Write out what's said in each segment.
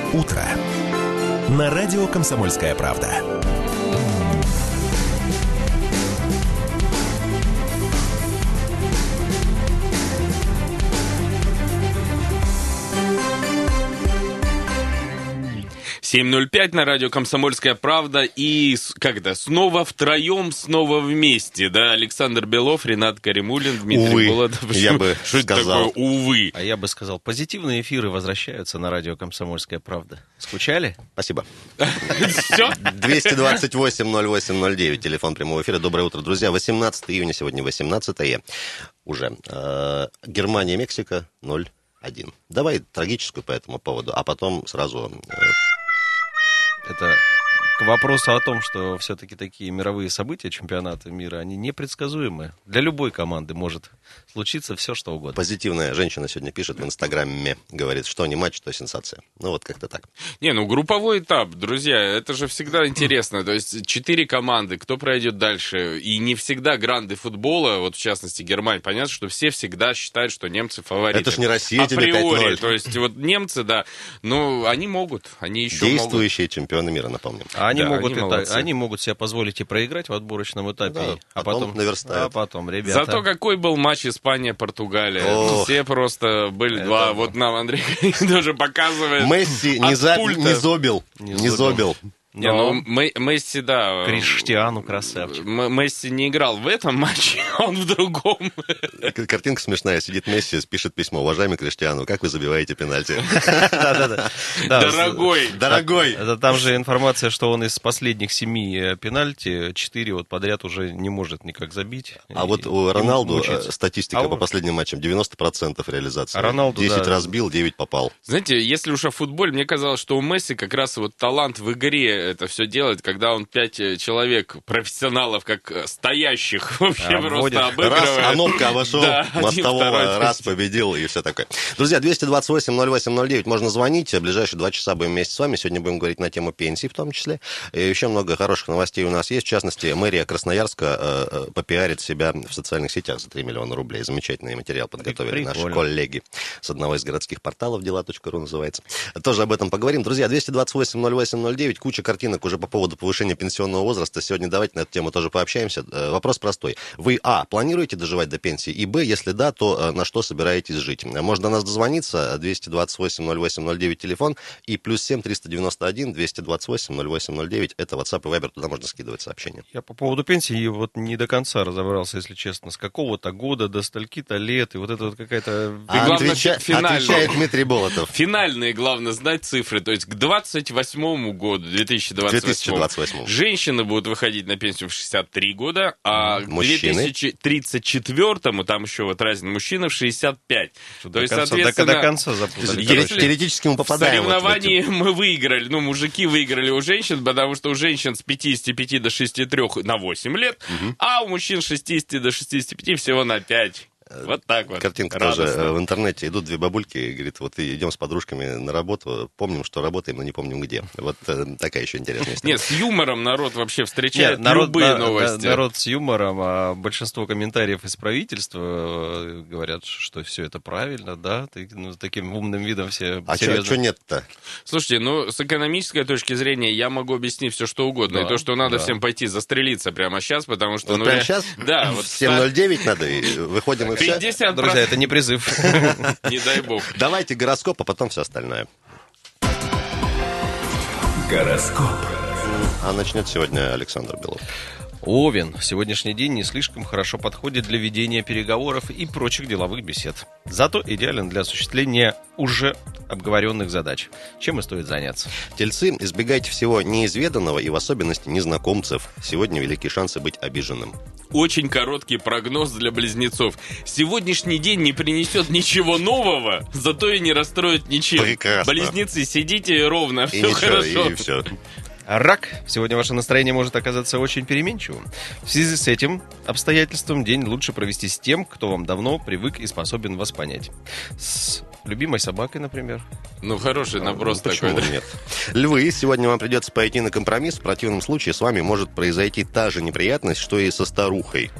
утро» на радио «Комсомольская правда». «7:05» на радио «Комсомольская правда». И снова втроем, снова вместе, да? Александр Белов, Ренат Каримулин, Дмитрий Болотов. Я бы сказал. Такое, увы. А я бы сказал, позитивные эфиры возвращаются на радио «Комсомольская правда». Скучали? Спасибо. Все? 228-08-09, телефон прямого эфира. Доброе утро, друзья. 18 июня, сегодня 18-е уже. Германия, Мексика 0-1. Давай трагическую по этому поводу, а потом сразу... Это к вопросу о том, что все-таки такие мировые события, чемпионаты мира, они непредсказуемы. Для любой команды может случиться все, что угодно. Позитивная женщина сегодня пишет в Инстаграме, говорит, что не матч, то сенсация. Ну вот как-то так. Групповой этап, друзья, это же всегда интересно. То есть 4 команды, кто пройдет дальше. И не всегда гранды футбола, вот в частности Германия, понятно, что все всегда считают, что немцы фавориты. Это ж не Россия тебе 5-0. Априори, то есть вот немцы, да, но они могут, они еще Действующие чемпионы мира, напомним. Они могут себе позволить и проиграть в отборочном этапе, да, а потом наверстают. А потом, ребята... Зато какой был матч Испания-Португалия. Все просто были два. Вот нам Андрей тоже показывает. Месси не зобил. Месси, да. Криштиану красавчик. Месси не играл в этом матче, он в другом. Картинка смешная. Сидит Месси, пишет письмо. Уважаемый Криштиану, как вы забиваете пенальти? Дорогой. Там же информация, что он из последних 7 пенальти 4 вот подряд уже не может никак забить. А вот у Роналду статистика по последним матчам 90% реализации. 10 разбил, 9 попал. Знаете, если уж о футболе, мне казалось, что у Месси как раз вот талант в игре это все делает, когда он 5 человек, профессионалов, как стоящих, вообще просто обыгрывает. Раз Анопка обошел мостового, раз победил и все такое. Друзья, 228-08-09, можно звонить. В ближайшие 2 часа будем вместе с вами. Сегодня будем говорить на тему пенсий в том числе. И еще много хороших новостей у нас есть. В частности, мэрия Красноярска попиарит себя в социальных сетях за 3 миллиона рублей. Замечательный материал подготовили наши коллеги с одного из городских порталов, дела.ру называется. Тоже об этом поговорим. Друзья, 228-08-09, куча картинок уже по поводу повышения пенсионного возраста. Сегодня давайте на эту тему тоже пообщаемся. Вопрос простой. Вы, планируете доживать до пенсии? И, если да, то на что собираетесь жить? Можно до нас дозвониться. 228-08-09 телефон. И +7 391 228-08-09. Это WhatsApp и Viber. Туда можно скидывать сообщения. Я по поводу пенсии вот не до конца разобрался, если честно. С какого-то года до стольки-то лет. И вот это вот какая-то... Отвечает Дмитрий Болотов. Финальные, главное, знать цифры. То есть к 28 году, 2028. Женщины будут выходить на пенсию в 63 года, а к 2034-му, там еще вот разница, мужчины в 65. То есть, соответственно, до конца запутали. Теоретически мы попадаем. В соревновании мы выиграли, мужики выиграли у женщин, потому что у женщин с 55 до 63 на 8 лет, а у мужчин с 60 до 65 всего на 5. Вот так вот. Картинка радостно. тоже в интернете. Идут 2 бабульки и говорит, вот идем с подружками на работу, помним, что работаем, но не помним где. Вот такая еще интересная история. Нет, с юмором народ вообще встречает любые новости. Народ с юмором, а большинство комментариев из правительства говорят, что все это правильно, да, таким умным видом все серьезно. А что нет-то? Слушайте, с экономической точки зрения я могу объяснить все, что угодно. И то, что надо всем пойти застрелиться прямо сейчас, потому что... Вот прямо сейчас? Да. В 7:09 надо, и выходим и 50%. Друзья, это не призыв. Не дай бог. Давайте гороскоп, а потом все остальное. Гороскоп. А начнет сегодня Александр Белов. Овен. Сегодняшний день не слишком хорошо подходит для ведения переговоров и прочих деловых бесед. Зато идеален для осуществления уже обговоренных задач. Чем и стоит заняться. Тельцы, избегайте всего неизведанного и в особенности незнакомцев. Сегодня великие шансы быть обиженным. Очень короткий прогноз для близнецов. Сегодняшний день не принесет ничего нового, зато и не расстроит ничем. Прекрасно. Близнецы, сидите ровно, И все ничего, хорошо. и все. Рак. Сегодня ваше настроение может оказаться очень переменчивым. В связи с этим обстоятельством день лучше провести с тем, кто вам давно привык и способен вас понять. С любимой собакой, например. Хороший наброс Почему такой. нет? Львы, сегодня вам придется пойти на компромисс. В противном случае с вами может произойти та же неприятность, что и со старухой.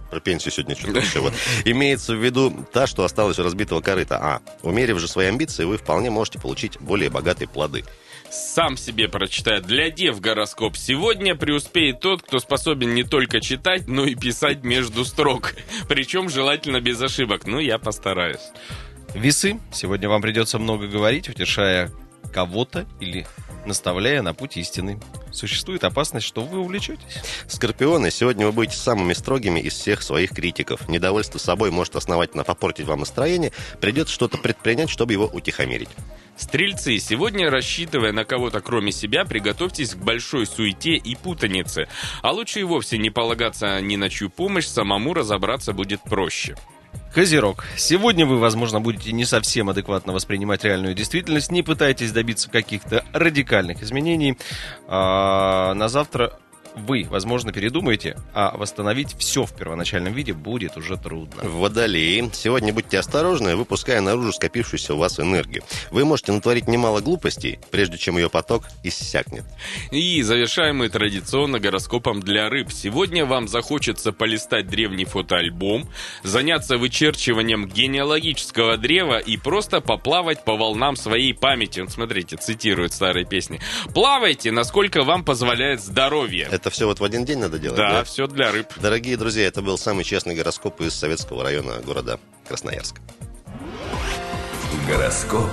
про пенсию сегодня что-то еще. Вот. Имеется в виду та, что осталась у разбитого корыта. Умерив же свои амбиции, вы вполне можете получить более богатые плоды. Сам себе прочитаю. Для дев гороскоп. Сегодня преуспеет тот, кто способен не только читать, но и писать между строк. Причем желательно без ошибок. Я постараюсь. Весы. Сегодня вам придется много говорить, утешая кого-то или наставляя на путь истины. Существует опасность, что вы увлечетесь. Скорпионы, сегодня вы будете самыми строгими из всех своих критиков. Недовольство собой может основательно попортить вам настроение. Придется что-то предпринять, чтобы его утихомирить. Стрельцы, сегодня, рассчитывая на кого-то кроме себя, приготовьтесь к большой суете и путанице. А лучше и вовсе не полагаться ни на чью помощь, самому разобраться будет проще. Козерог. Сегодня вы, возможно, будете не совсем адекватно воспринимать реальную действительность. Не пытайтесь добиться каких-то радикальных изменений. На завтра вы, возможно, передумаете, а восстановить все в первоначальном виде будет уже трудно. Водолеи. Сегодня будьте осторожны, выпуская наружу скопившуюся у вас энергию. Вы можете натворить немало глупостей, прежде чем ее поток иссякнет. И завершаем мы традиционно гороскопом для рыб. Сегодня вам захочется полистать древний фотоальбом, заняться вычерчиванием генеалогического древа и просто поплавать по волнам своей памяти. Смотрите, цитирует старые песни. Плавайте, насколько вам позволяет здоровье. Это все вот в один день надо делать? Да, все для рыб. Дорогие друзья, это был самый честный гороскоп из Советского района города Красноярск. Гороскоп.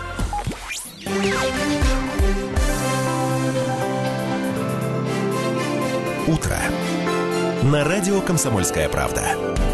Утро. На радио «Комсомольская правда».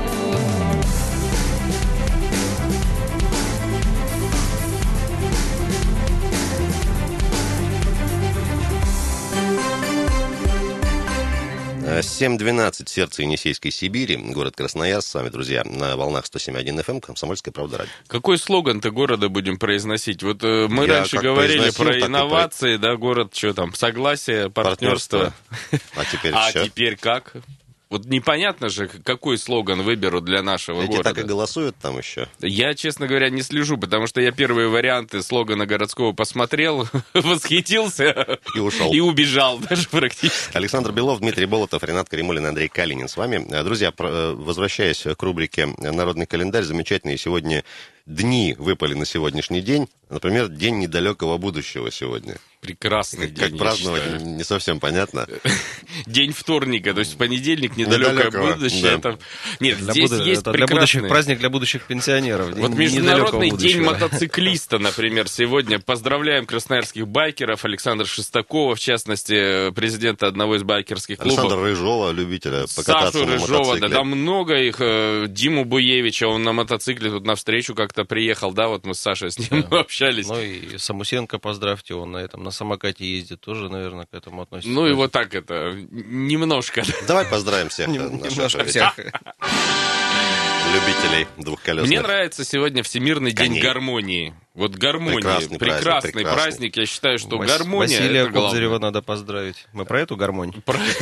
— 7:12, сердце Енисейской Сибири, город Красноярск. С вами, друзья, на волнах 107.1 FM, «Комсомольская правда» радио. Какой слоган-то города будем произносить? Вот мы раньше говорили про инновации, да, город, что там, согласие, партнерство. А теперь теперь как? Вот непонятно же, какой слоган выберут для нашего города. Эти так и голосуют там еще? Я, честно говоря, не слежу, потому что я первые варианты слогана городского посмотрел, восхитился и ушел. И убежал даже практически. Александр Белов, Дмитрий Болотов, Ренат Каримулин, Андрей Калинин с вами. Друзья, возвращаясь к рубрике «Народный календарь», замечательные сегодня дни выпали на сегодняшний день. Например, день недалекого будущего сегодня. Прекрасный день. Как праздновать, не совсем понятно. День вторника, то есть в понедельник недалекое будущее. Да. Нет, здесь есть прекрасный праздник для будущих пенсионеров. Вот Международный день мотоциклиста, например, сегодня. Поздравляем красноярских байкеров, Александра Шестакова, в частности, президента одного из байкерских клубов. Александра Рыжова, любителя покататься Сашу на Рыжова, мотоцикле. да много их. Диму Буевича, он на мотоцикле тут навстречу как-то приехал, да, вот мы с Сашей с ним общались. Ну и Самусенко, поздравьте, он на самокате ездит, тоже, наверное, к этому относится. Ну и вот так это, немножко. Давай поздравим всех Немножко всех любителей двухколесных. Мне нравится сегодня Всемирный день гармонии. Вот гармония. Прекрасный праздник. Я считаю, что гармония — Василия это главное. Кобзарева надо поздравить. Мы про эту гармонию?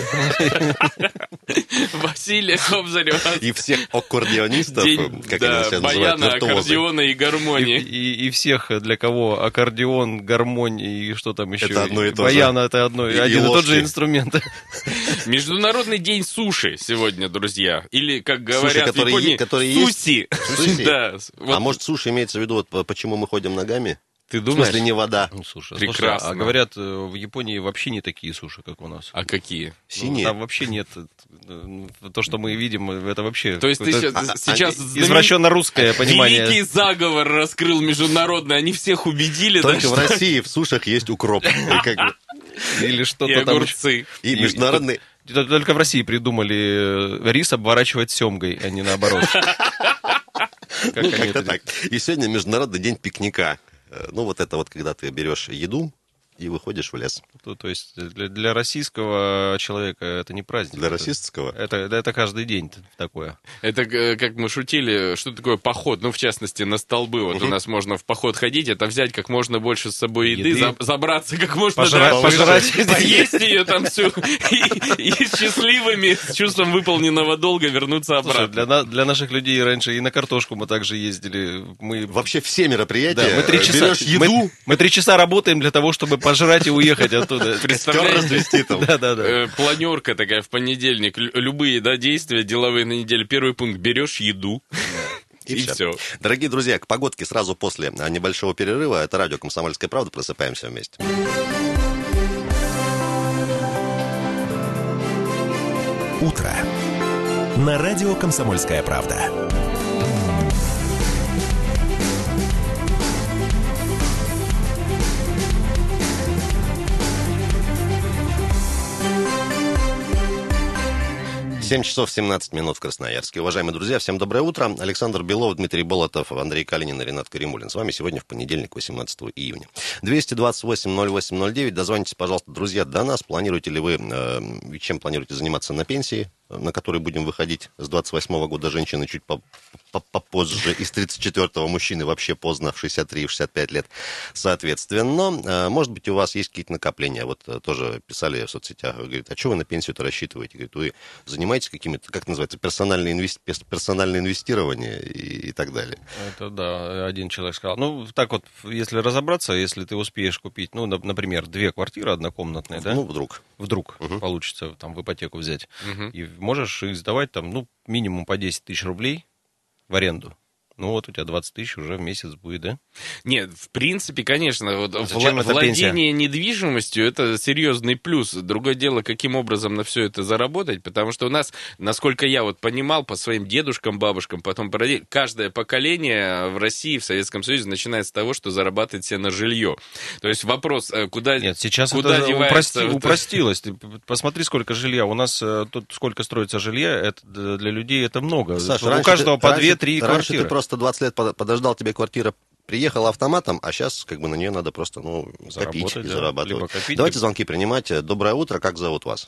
Василия Кобзарева. И всех аккордеонистов, как они себя называют, баяна, виртуозы. аккордеона и гармонии. И всех, для кого аккордеон, гармонь и что там еще. Это одно и то же. Баян — это один и тот же инструмент. Международный день суши сегодня, друзья. Или, как говорят в Японии, суси. Да. А может, суши имеется в виду, вот почему мы ходим ногами? Ты думаешь? В смысле, не вода. Ну, слушай, прекрасно. А говорят, в Японии вообще не такие суши, как у нас. А какие? Синие? Там вообще нет. То, что мы видим, это вообще... То есть ты сейчас извращенно русское понимание. Великий заговор раскрыл международный, они всех убедили. Только в России в сушах есть укроп. Или что-то и там. огурцы. И международный... Только в России придумали рис обворачивать семгой, а не наоборот. Как-то так. И сегодня Международный день пикника. Ну, вот это вот, когда ты берешь еду и выходишь в лес. То есть для российского человека это не праздник. Для российского? Это каждый день такое. Это, как мы шутили, что такое поход, ну, в частности, на столбы. Вот у нас можно в поход ходить, это взять как можно больше с собой еды. Забраться как можно дальше. Пожрать. Поесть ее там всю. И счастливыми, с чувством выполненного долга вернуться обратно. Слушай, для наших людей раньше и на картошку мы также ездили. Вообще все мероприятия. Да, мы 3 часа, берешь еду. мы 3 часа работаем для того, чтобы пожрать и уехать оттуда. Представляете? развести там. Да. Планерка такая в понедельник. Любые действия деловые на неделю. Первый пункт. Берешь еду. И все. Дорогие друзья, к погодке сразу после небольшого перерыва. Это радио «Комсомольская правда». Просыпаемся вместе. Утро. На радио «Комсомольская правда». Семь часов 17 минут в Красноярске. Уважаемые друзья, всем доброе утро. Александр Белов, Дмитрий Болотов, Андрей Калинин и Ренат Каримулин. С вами сегодня в понедельник, 18 июня. 228-08-09. Дозвонитесь, пожалуйста, друзья, до нас. Планируете ли вы, чем планируете заниматься на пенсии, на которой будем выходить с 28-го года, женщины чуть попозже, из 34-го мужчины вообще поздно, в 63-65 лет, соответственно. Может быть, у вас есть какие-то накопления. Вот тоже писали в соцсетях, говорит, а что вы на пенсию-то рассчитываете? Говорит, вы занимаетесь какими-то, как называется, персональное инвестирование и так далее. Это да, один человек сказал. Ну, так вот, если разобраться, если ты успеешь купить, ну, например, 2 квартиры однокомнатные, да? Ну, вдруг Получится там в ипотеку взять. И можешь их сдавать там, ну, минимум по 10 тысяч рублей в аренду. Ну, вот у тебя 20 тысяч уже в месяц будет, да? Нет, в принципе, конечно, вот владение пенсия? Недвижимостью – это серьезный плюс. Другое дело, каким образом на все это заработать, потому что у нас, насколько я вот понимал, по своим дедушкам, бабушкам, потом по родителям, каждое поколение в России, в Советском Союзе начинает с того, что зарабатывает себе на жилье. То есть вопрос, куда Нет, сейчас куда это девается... упростилось. Посмотри, сколько жилья. У нас тут сколько строится жилья, это для людей это много. Саша, у каждого по 2-3 квартиры. Ты просто 20 лет подождал, тебе квартира приехала автоматом, а сейчас как бы на нее надо просто копить и зарабатывать. Давайте звонки принимать. Доброе утро, как зовут вас?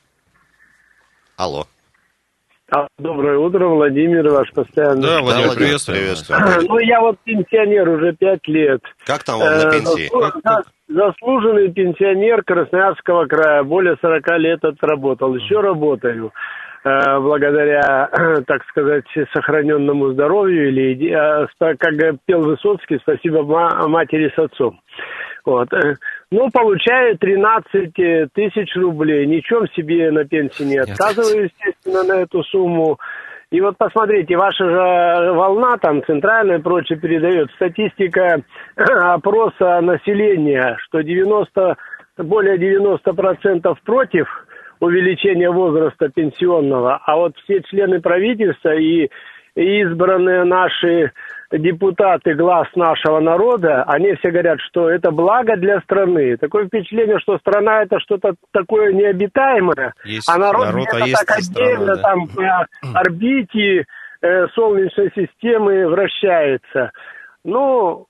Алло. Доброе утро, Владимир, ваш постоянный. Да, Владимир, приветствую. Ну, я вот пенсионер уже 5 лет. Как там вам на пенсии? Заслуженный пенсионер Красноярского края, более 40 лет отработал. Еще работаю. Благодаря, так сказать, сохраненному здоровью, или, как пел Высоцкий, спасибо матери с отцом. Вот. Ну, получаю 13 тысяч рублей. Ничем себе на пенсии не отказываю, естественно, на эту сумму. И вот посмотрите, ваша же волна, там, центральная и прочее, передает статистика опроса населения, что более 90% против увеличения возраста пенсионного, а вот все члены правительства и избранные наши депутаты, глаз нашего народа, они все говорят, что это благо для страны. Такое впечатление, что страна это что-то такое необитаемое, а народ где-то так отдельно там по орбите Солнечной системы вращается. Ну,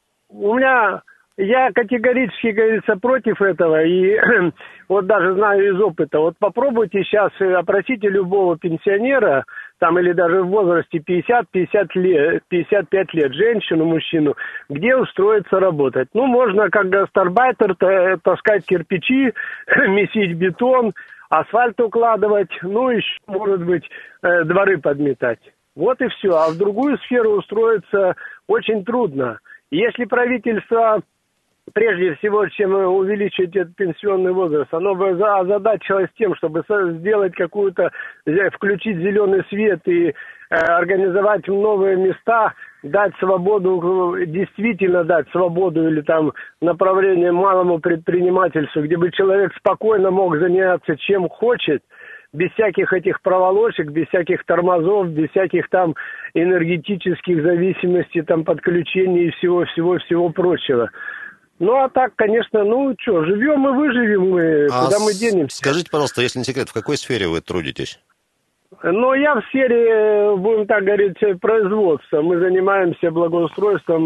я категорически, говорится, против этого, и вот даже знаю из опыта, вот попробуйте сейчас, опросите любого пенсионера, там или даже в возрасте 50-55 лет, женщину, мужчину, где устроиться работать. Ну, можно как гастарбайтер таскать кирпичи, месить бетон, асфальт укладывать, ну, еще, может быть, дворы подметать. Вот и все. А в другую сферу устроиться очень трудно. Если правительство... Прежде всего, чем увеличить этот пенсионный возраст, оно бы озадачилось тем, чтобы сделать включить зеленый свет и организовать новые места, дать свободу, действительно дать свободу или там направление малому предпринимательству, где бы человек спокойно мог заняться чем хочет, без всяких этих проволочек, без всяких тормозов, без всяких там энергетических зависимостей, там подключений и всего прочего. Ну, а так, конечно, живем и выживем мы, куда мы денемся. Скажите, пожалуйста, если не секрет, в какой сфере вы трудитесь? Ну, я в сфере, будем так говорить, производства. Мы занимаемся благоустройством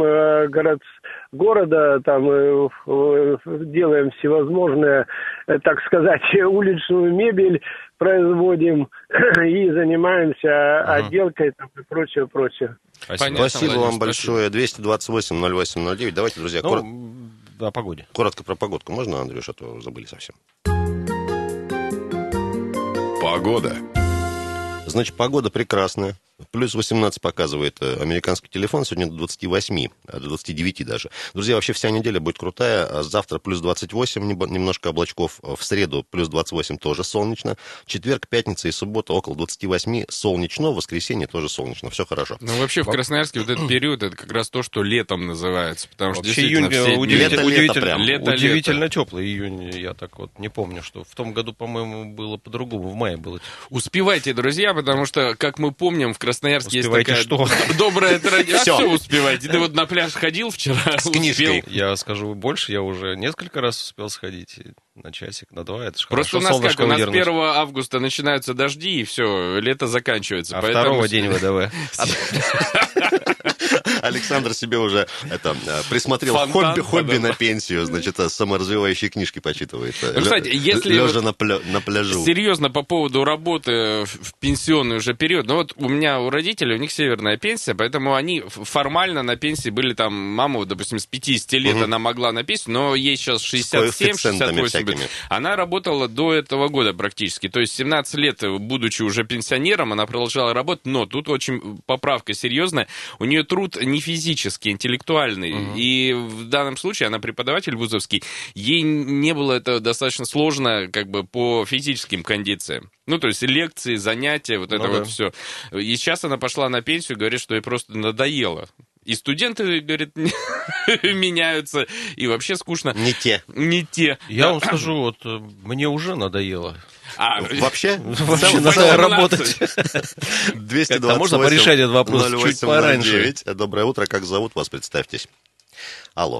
города, там делаем всевозможные, так сказать, уличную мебель производим и занимаемся отделкой там, и прочее. Спасибо вам большое. 228-08-09. Давайте, друзья, о погоде. Коротко про погодку. Можно, Андрюш, а то забыли совсем. Погода. Значит, погода прекрасная. Плюс 18 показывает американский телефон, сегодня до 28, до 29 даже. Друзья, вообще вся неделя будет крутая. Завтра плюс 28, немножко облачков. В среду плюс 28 тоже солнечно. Четверг, пятница и суббота около 28 солнечно. В воскресенье тоже солнечно. Все хорошо. Ну, вообще в Красноярске вот этот период, это как раз то, что летом называется. Потому что Вообще действительно июнь все удивительно теплый июнь. Я так вот не помню, что в том году, по-моему, было по-другому. В мае было. Успевайте, друзья, потому что, как мы помним, в Красноярске Успевайте есть такая что? добрая традиция. Все успевайте. Ты вот на пляж ходил вчера? С книжкой. Я скажу больше, я уже несколько раз успел сходить. На часик, на два. Это ж Просто хорошо, у нас как, у нас выдернуть. 1 августа начинаются дожди, и все, лето заканчивается. А поэтому... 2-го день ВДВ. Александр себе уже присмотрел Фонтан, хобби на пенсию, значит, саморазвивающие книжки почитывает. Ну, кстати, если лежа на пляжу. Серьезно, по поводу работы в пенсионный уже период, ну вот у меня, у родителей, у них северная пенсия, поэтому они формально на пенсии были там, мама, допустим, с 50 лет она могла на пенсию, но ей сейчас 67-68. Она работала до этого года практически. То есть 17 лет, будучи уже пенсионером, она продолжала работать, но тут очень поправка серьезная. У нее труд не физический, интеллектуальный. И в данном случае она преподаватель вузовский. Ей не было это достаточно сложно как бы по физическим кондициям. Ну, то есть лекции, занятия, вот это вот все. И сейчас она пошла на пенсию, говорит, что ей просто надоело. И студенты, говорит, меняются, и вообще скучно. Не те. Я вам скажу, вот мне уже надоело. Вообще надо работать. 228 можно порешать этот вопрос чуть пораньше. Доброе утро, как зовут вас, представьтесь. Алло,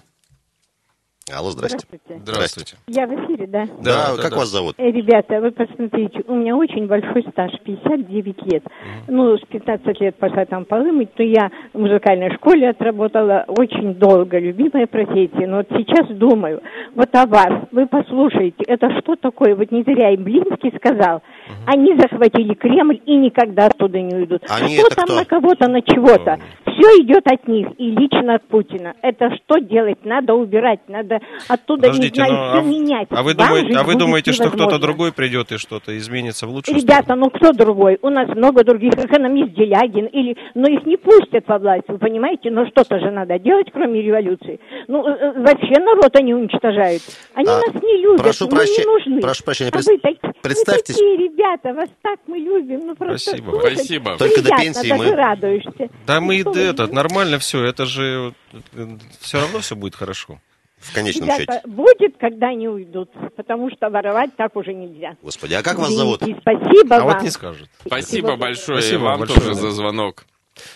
здрасте. Здравствуйте. Я в эфире, да? Да, как вас зовут? Ребята, вы посмотрите, у меня очень большой стаж, 59 лет. Ну, с 15 лет пошла там полы мыть, но я в музыкальной школе отработала очень долго, любимая профессия. Но вот сейчас думаю, вот о вас, вы послушайте, это что такое? Вот не зря им Блинский сказал, они захватили Кремль и никогда оттуда не уйдут. Они кто это там кто? на кого-то, на чего-то? Все идет от них и лично от Путина. Это что делать? Надо убирать, надо оттуда, Подождите, не знаю, все менять. А вы думаете, что кто-то другой придет и что-то изменится в лучшую Ребята, сторону? ну кто другой? У нас много других, экономист Делягин, но их не пустят во власть, вы понимаете? Но что-то же надо делать, кроме революции. Ну, вообще народ они уничтожают. Они нас не любят, прошу мы не нужны. Прошу прощения, представьтесь. Вы такие ребята, вас так мы любим. Ну, просто Спасибо. слушать Спасибо. Только до приятно, пенсии даже мы... радуешься. Да мы Ну, что вы, нормально все, это же все равно все будет хорошо. В конечном Ребята, счете. будет, когда они уйдут, потому что воровать так уже нельзя. Господи, а как вас зовут? Извините, спасибо А вам. вот не скажет. Спасибо большое, Спасибо и вам большое. тоже за звонок.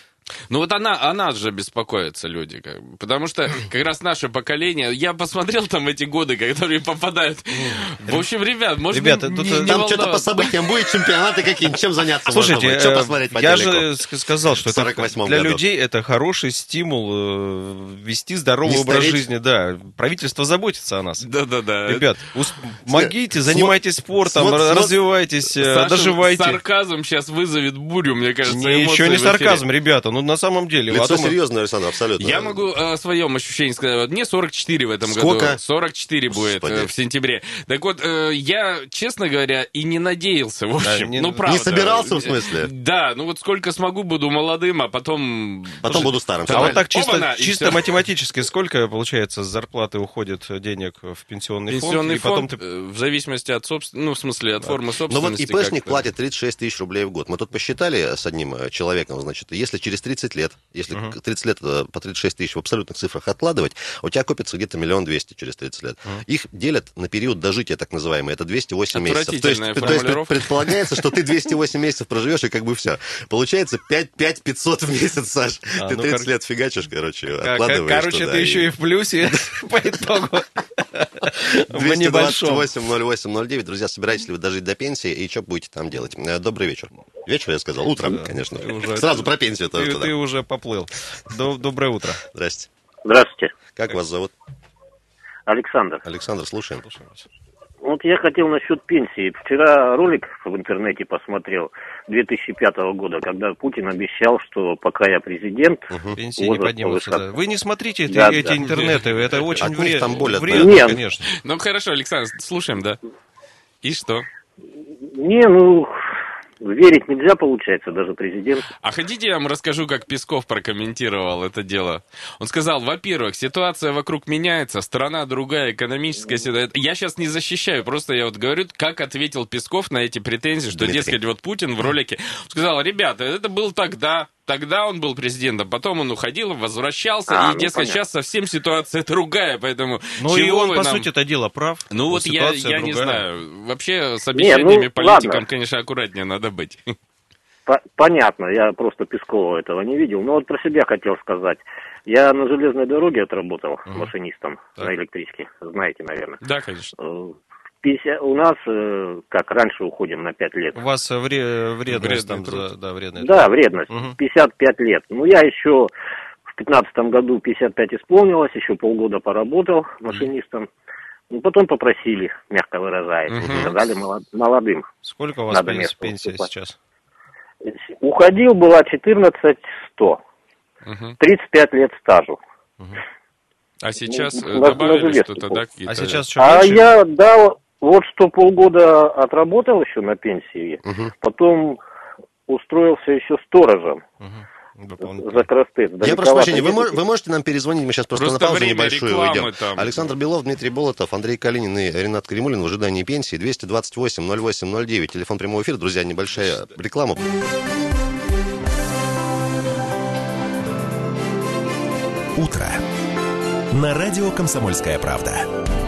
Ну вот она же беспокоятся люди, как бы, потому что как раз наше поколение, я посмотрел там эти годы, которые попадают. В общем, ребят, может Ребята, быть, тут не Там что-то по волноваться. событиям будет, чемпионаты какие-нибудь, чем заняться можно Слушайте, будет? Что посмотреть по я телеку? же сказал, что это 48-м для году. людей это хороший стимул вести здоровый Не образ стареть. жизни. Да, правительство заботится о нас. Да-да-да. Ребят, могите, занимайтесь спортом, Смо- развивайтесь, Саша доживайте. Сарказм сейчас вызовет бурю, мне кажется, Ничего эмоций не в эфире. сарказм, ребята, ну на самом деле. Лицо а то мы- серьезное, Александр, абсолютно. Я могу о своем ощущении сказать. Вот мне 44 в этом Сколько? году. 44 будет Господи. в сентябре. Так вот, я, честно говоря, и не надеялся, в общем. не- Ну, правда. Не собирался, в смысле? Да, ну вот сколько смогу, буду молодым, а потом... Потом буду старым. А вот так Оба-на, и чисто всё. математически, сколько, получается, с зарплаты уходит денег в пенсионный фонд? Пенсионный И потом фонд, в зависимости от собственности, ну, в смысле, от формы Ну собственности. вот ИПшник как-то. платит 36 тысяч рублей в год. Мы тут посчитали с одним человеком, значит, если через 30 лет, если 30 лет по 36 тысяч в абсолютных цифрах откладывать, у тебя копится где-то 1 200 000 через 30 лет. Их делят на период дожития, так называемый, это 208 месяцев. То есть Формулировка. предполагается, что ты 208 месяцев проживешь, и как бы все. Получается 5 500 в месяц, Саш. Ты ну, 30 лет фигачишь, короче, Короче, откладываешь ты туда, еще и в плюсе по итогу. В небольшом. 228-08-09. Друзья, собираетесь ли вы дожить до пенсии и что будете там делать? Добрый вечер. Вечер, я сказал. Утром, конечно. уже- Сразу про пенсию тоже Ты туда. уже поплыл. Доброе утро. Здрасте. Здравствуйте, Как вас зовут? Александр. Александр, слушаем. Вот я хотел насчет пенсии. Вчера ролик в интернете посмотрел 2005 года, когда Путин обещал, что пока я президент, Пенсии не возраст поднимутся. повышаться. Да. Вы не смотрите эти Да. интернеты, это очень От них там боль вредно, отдает. конечно. Ну, хорошо, Александр, слушаем, да. И что? Не, ну, верить нельзя, получается, даже президенту. А хотите, я вам расскажу, как Песков прокомментировал это дело? Он сказал, во-первых, ситуация вокруг меняется, страна другая, экономическая ситуация. Я сейчас не защищаю, просто я вот говорю, как ответил Песков на эти претензии, что, дескать, вот Путин в ролике... Он сказал, ребята, это был тогда он был президентом, потом он уходил, возвращался, и, дескать, сейчас совсем ситуация другая, поэтому... Ну и он, по сути, это дело прав. Ну вот я не знаю. Вообще с обещаниями политикам, конечно, аккуратнее надо быть. Понятно, я просто Пескова этого не видел. Но вот про себя хотел сказать. Я на железной дороге отработал машинистом на электричке. Знаете, наверное. Да, конечно. У нас, как раньше, уходим на 5 лет. У вас вредность там, вредная. Да, вредность. 55 лет. Ну, я еще в 15 году 55 исполнилось, еще полгода поработал машинистом. Ну, потом попросили, мягко выражаясь, сказали молодым. Сколько у вас пенсия сейчас? Уходил, была 14100. 35 лет стажу. А сейчас добавили что-то, да? А сейчас что? Я, вот что полгода отработал еще на пенсии, потом устроился еще сторожем. За Крастец. Я прошу прощения, вы можете нам перезвонить, мы сейчас просто на паузу небольшую уйдем. Александр Белов, Дмитрий Болотов, Андрей Калинин и Ренат Каримулин в ожидании пенсии. 228-08-09, телефон прямого эфира. Друзья, небольшая реклама. Утро. На радио «Комсомольская правда».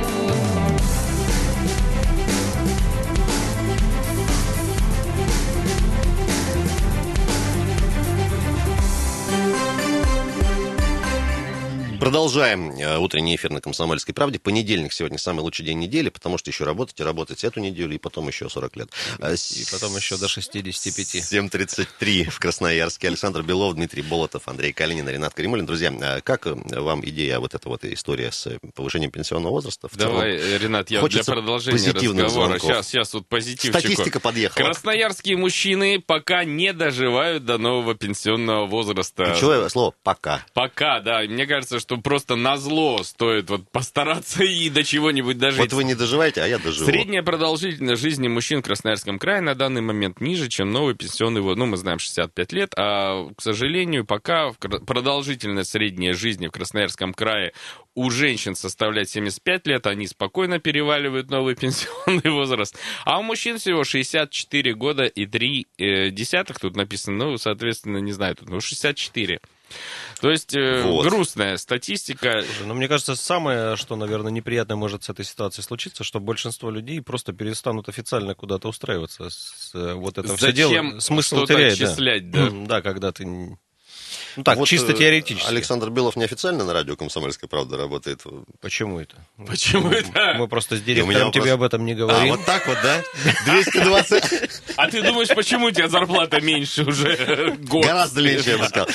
Продолжаем утренний эфир на «Комсомольской правде». Понедельник сегодня самый лучший день недели, потому что еще работать эту неделю, и потом еще 40 лет. И потом еще до 65. 7:33 в Красноярске. Александр Белов, Дмитрий Болотов, Андрей Калинин, Ренат Каримулин. Друзья, как вам идея, вот эта вот история с повышением пенсионного возраста? Давай, Ренат, я для продолжения разговора. Сейчас вот позитивчику. Статистика подъехала. Красноярские мужчины пока не доживают до нового пенсионного возраста. Ключевое слово «пока». Пока, да. Мне кажется, что просто назло стоит вот постараться и до чего-нибудь дожить. Вот вы не доживаете, а я доживу. Средняя продолжительность жизни мужчин в Красноярском крае на данный момент ниже, чем новый пенсионный возраст. Ну, мы знаем 65 лет, а, к сожалению, пока продолжительность средней жизни в Красноярском крае у женщин составляет 75 лет, они спокойно переваливают новый пенсионный возраст, а у мужчин всего 64 года и 3 десятых, тут написано, ну, соответственно, не знаю, тут, 64. То есть грустная статистика. Но мне кажется, самое, что, наверное, неприятное может с этой ситуацией случиться, что большинство людей просто перестанут официально куда-то устраиваться. Вот это все дело. Смысл теряет. Отчислять, да? Да, когда ты... Ну так, вот чисто теоретически. Александр Белов неофициально на радио «Комсомольская правда» работает. Почему это? Почему это? Мы просто с директором тебе об этом не говорим. А, вот так вот, да? 220... А ты думаешь, почему у тебя зарплата меньше уже год? Гораздо меньше, я бы сказал.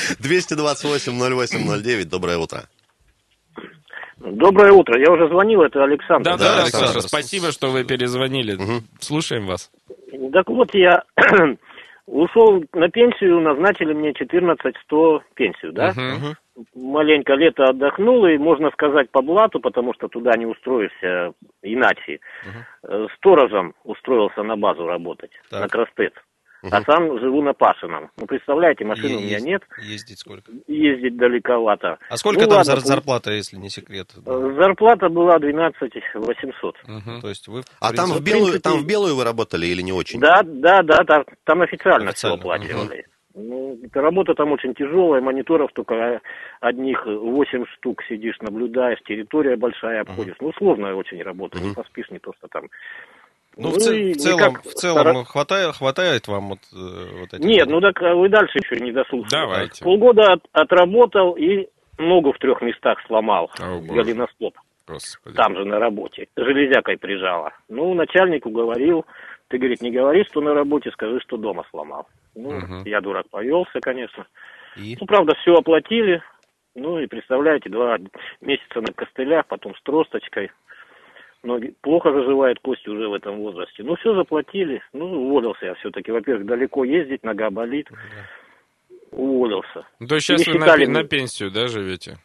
228-08-09, доброе утро. Доброе утро. Я уже звонил, это Александр. Да, Александр, спасибо, что вы перезвонили. Слушаем вас. Так вот, я... ушел на пенсию, назначили мне 14100 пенсию, да? Маленько лето отдохнул, и, можно сказать, по блату, потому что туда не устроишься иначе. Сторожем устроился на базу работать, на Крастец. А сам живу на Пашином. Ну, представляете, машины у меня нет. Ездить сколько? Ездить далековато. А сколько там зарплата, если не секрет? Зарплата была 12 800. То есть вы... А там в белую вы работали или не очень? Да, там официально все оплачивали. Ну, работа там очень тяжелая, мониторов только одних 8 штук сидишь, наблюдаешь, территория большая обходишь. Ну, сложная очень работа, не поспишь, не то, что там... Ну, в целом хватает вам вот этих... Нет, ну так вы дальше еще не дослушали. Давайте. Полгода отработал и ногу в 3 местах сломал. Голеностоп. Господи. Там же на работе. Железякой прижало. Ну, начальнику говорил, ты, говорит, не говори, что на работе, скажи, что дома сломал. Ну, я дурак повелся, конечно. Ну, правда, все оплатили. Ну, и представляете, 2 месяца на костылях, потом с тросточкой. Ноги плохо заживают кости уже в этом возрасте. Ну, все заплатили. Ну, уволился я все-таки. Во-первых, далеко ездить, нога болит. Уволился. Ну, то есть сейчас вы на пенсию, да, живете?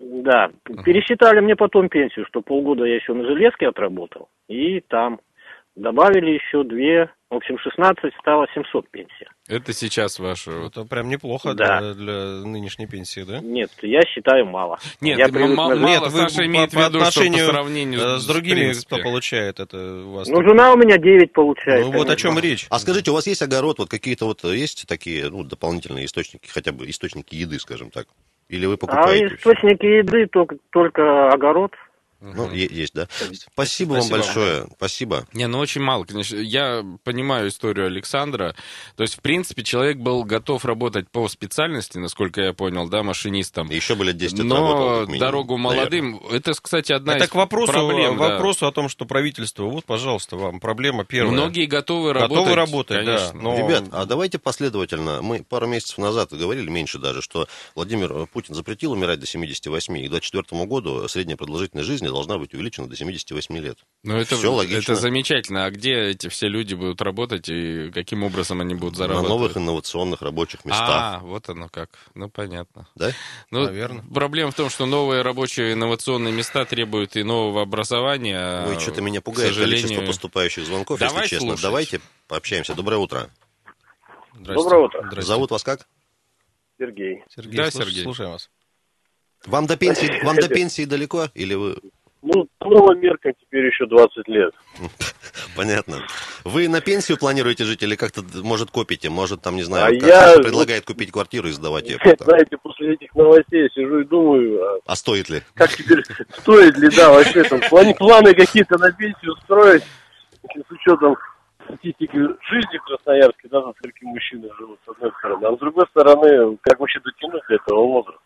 Да. Пересчитали мне потом пенсию, что полгода я еще на железке отработал. И там Добавили еще 2, в общем, 16 стало 700 пенсия. Это сейчас ваше... Это прям неплохо Да. для нынешней пенсии, да? Нет, я считаю мало. Нет, я мало, Нет, вы Саша имеет в по виду, что по отношению сравнению с другими, в принципе. кто получает это у вас? Ну, жена у меня 9 получает. Ну, вот о чем речь. А скажите, у вас есть огород, вот какие-то вот есть такие, ну, дополнительные источники, хотя бы источники еды, скажем так? Или вы А покупаете? источники еды только огород. Ну, есть, да. Спасибо вам большое. Спасибо. Не, ну очень мало, конечно. Я понимаю историю Александра. То есть, в принципе, человек был готов работать по специальности, насколько я понял, да, машинистом. Еще бы лет 10 отработал, Но как минимум, дорогу молодым, наверное. это, кстати, одна Это из к вопросу, проблем. Да. вопросу о том, что правительство, вот, пожалуйста, вам проблема первая. Многие готовы работать. Готовы работать, конечно. да. Но... Ребят, а давайте последовательно. Мы пару месяцев назад говорили, меньше даже, что Владимир Путин запретил умирать до 78, и к 2024 году средняя продолжительность жизни должна быть увеличена до 78 лет. Ну, это, Все логично. это замечательно. А где эти все люди будут работать и каким образом они будут На зарабатывать? новых инновационных рабочих местах. А, вот оно как. Ну, понятно. Да? Ну, Наверное. проблема в том, что новые рабочие инновационные места требуют и нового образования. Ой, что-то меня пугает к сожалению... количество поступающих звонков, Давай если честно. слушать. Давайте пообщаемся. Доброе утро. Здрасте. Доброе утро. Здрасте. Зовут вас как? Сергей. Сергей, Да, Сергей. слушаем вас. Вам до пенсии далеко? Или вы... Ну, по новым меркам теперь еще 20 лет. Понятно. Вы на пенсию планируете жить или как-то, может, копите? Может, там, не знаю, А Саша я- предлагает купить квартиру и сдавать ее потом. Знаете, после этих новостей я сижу и думаю, А стоит ли? как теперь, стоит ли, да, вообще там планы какие-то на пенсию строить, с учетом статистики жизни в Красноярске, да, сколько мужчины живут, с одной стороны, а с другой стороны, как вообще дотянуть до этого возраста.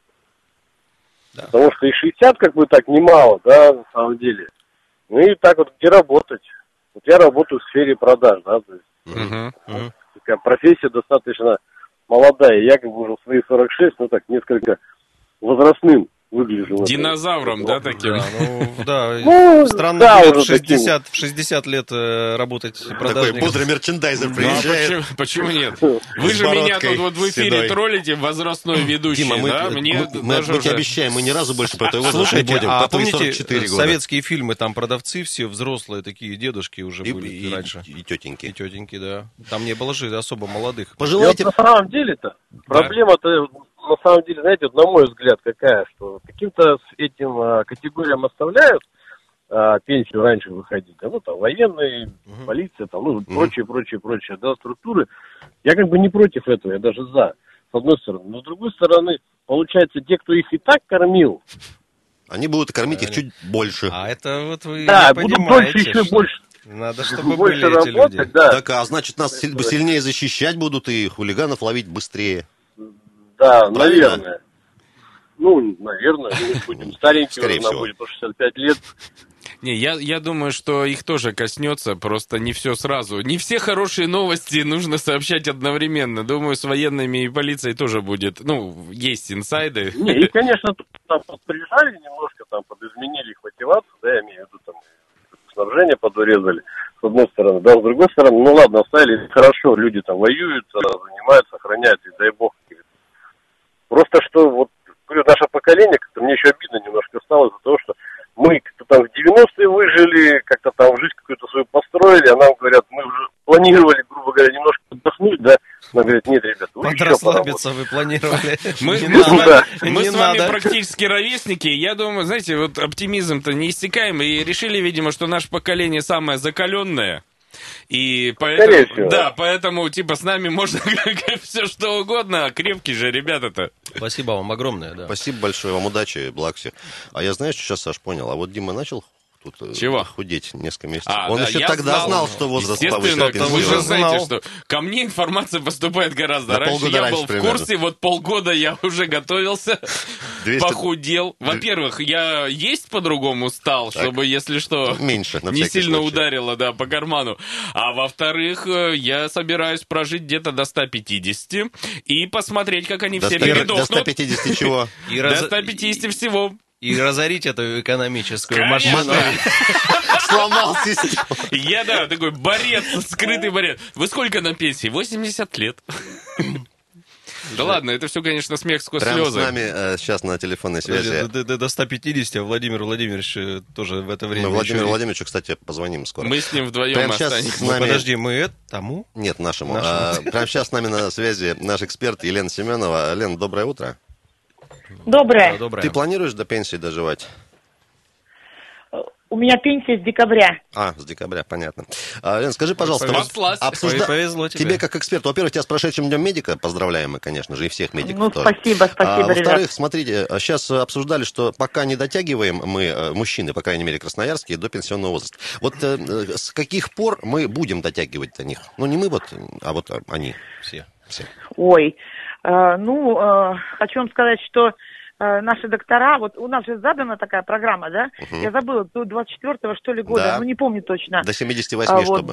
Да. Потому что и 60 как бы так немало, да, на самом деле. Ну и так вот, где работать? Вот я работаю в сфере продаж, да, то есть Мгм. такая профессия достаточно молодая. Я как бы уже в свои 46, ну так, несколько возрастным выгляжу. Динозавром, да, таким? Да, ну, да. Ну, Странно да, лет уже в 60 лет работать Такой продажником. бодрый мерчендайзер Ну, а приезжает. почему нет? Вы же меня бородкой тут вот в эфире седой. троллите, возрастной ведущий, Дима, мы да? Мне даже тебе уже... обещаем, мы ни разу больше про твой возраст не Слушайте, будем. а По твои помните 44 года. советские фильмы, там продавцы все взрослые такие, дедушки уже были раньше. И И тетеньки. тетеньки, да. Там не было же особо молодых. И вот Пожелайте... на самом деле-то, проблема-то, на самом деле, знаете, вот на мой взгляд какая, что каким-то с этим категориям оставляют пенсию раньше выходить, да, ну, там, военные, полиция, там, ну, прочие, да, структуры. Я как бы не против этого, я даже за, с одной стороны. Но с другой стороны, получается, те, кто их и так кормил, Они будут кормить их чуть больше. А это вот вы да, не будут понимаете, дольше, еще что больше. Надо, чтобы Больше были эти работать, люди. да. Так, а значит, нас сильнее защищать будут и хулиганов ловить быстрее. Да, Правильно? наверное. Ну, наверное, мы будем старенькие, Скорее уже нам всего. будет по 65 лет. Не, я думаю, что их тоже коснется, просто не все сразу. Не все хорошие новости нужно сообщать одновременно. Думаю, с военными и полицией тоже будет, ну, есть инсайды. Не, и, конечно, там подприжали немножко, там подизменили их мотивацию, да, я имею в виду, там, снабжение подурезали, с одной стороны, да, с другой стороны, ну ладно, оставили, хорошо, люди там воюют, занимаются, охраняют, и дай бог. Просто что, вот, говорю, наше поколение, как-то мне еще обидно немножко стало из-за того, что мы как-то там в 90-е выжили, как-то там жизнь какую-то свою построили, а нам говорят, мы уже планировали, грубо говоря, немножко отдохнуть, да, нам говорят, нет, ребята, вы еще Подрасслабиться вы планировали. Мы Не с надо, вами не надо. практически ровесники. Я думаю, знаете, вот оптимизм-то неиссякаемый. И решили, видимо, что наше поколение самое закаленное. И Скорее поэтому, всего. да, поэтому, типа, с нами можно все что угодно. Крепкие же ребята-то. Спасибо вам огромное, да. Спасибо большое, вам удачи, благ всех. А я, знаешь, что сейчас, Саш, понял? А вот Дима начал тут Чего? худеть несколько месяцев. А, Он да, еще я тогда знал. знал, что возраст Естественно, повышен. вы же пенсионный. знаете, Знал. что ко мне информация поступает гораздо На раньше. полгода Я раньше был в примерно. курсе, вот полгода я уже готовился, 200 похудел. Во-первых, я есть по-другому стал, чтобы, если что, Меньше, на не всякий сильно случай. ударило, да, по карману. А во-вторых, я собираюсь прожить где-то до 150 и посмотреть, как они До все 100 передохнут. до 150 чего? И До 150 всего. И разорить эту экономическую Конечно. машину. Сломал систему. Я, да, такой борец, скрытый борец. Вы сколько на пенсии? 80 лет. Да ладно, это все, конечно, смех сквозь Прямо слезы. с нами сейчас на телефонной связи. До 150, а Владимир Владимирович тоже в это время... Мы Владимиру Владимировичу, кстати, позвоним скоро. Мы с ним вдвоем Прямо сейчас останемся. с нами... Подожди, мы тому? Нет, нашему. Прямо сейчас с нами на связи наш эксперт Елена Семенова. Лен, доброе утро. Доброе. Доброе. Ты планируешь до пенсии доживать? У меня пенсия с декабря. С декабря, понятно. Лен, скажи, пожалуйста, повезло тебе. Тебе как эксперту, во-первых, тебя с прошедшим днем медика поздравляем мы, конечно же, и всех медиков Ну, тоже. спасибо, ребят. Во-вторых, смотрите, сейчас обсуждали, что пока не дотягиваем мы, мужчины, по крайней мере, красноярские, до пенсионного возраста. Вот с каких пор мы будем дотягивать до них? Ну, не мы вот, а вот они. Все. Ой, хочу вам сказать, что наши доктора, вот у нас же задана такая программа, да? Угу. Я забыла, до 24-го, что ли, года, Да. Не помню точно. До 78, чтобы.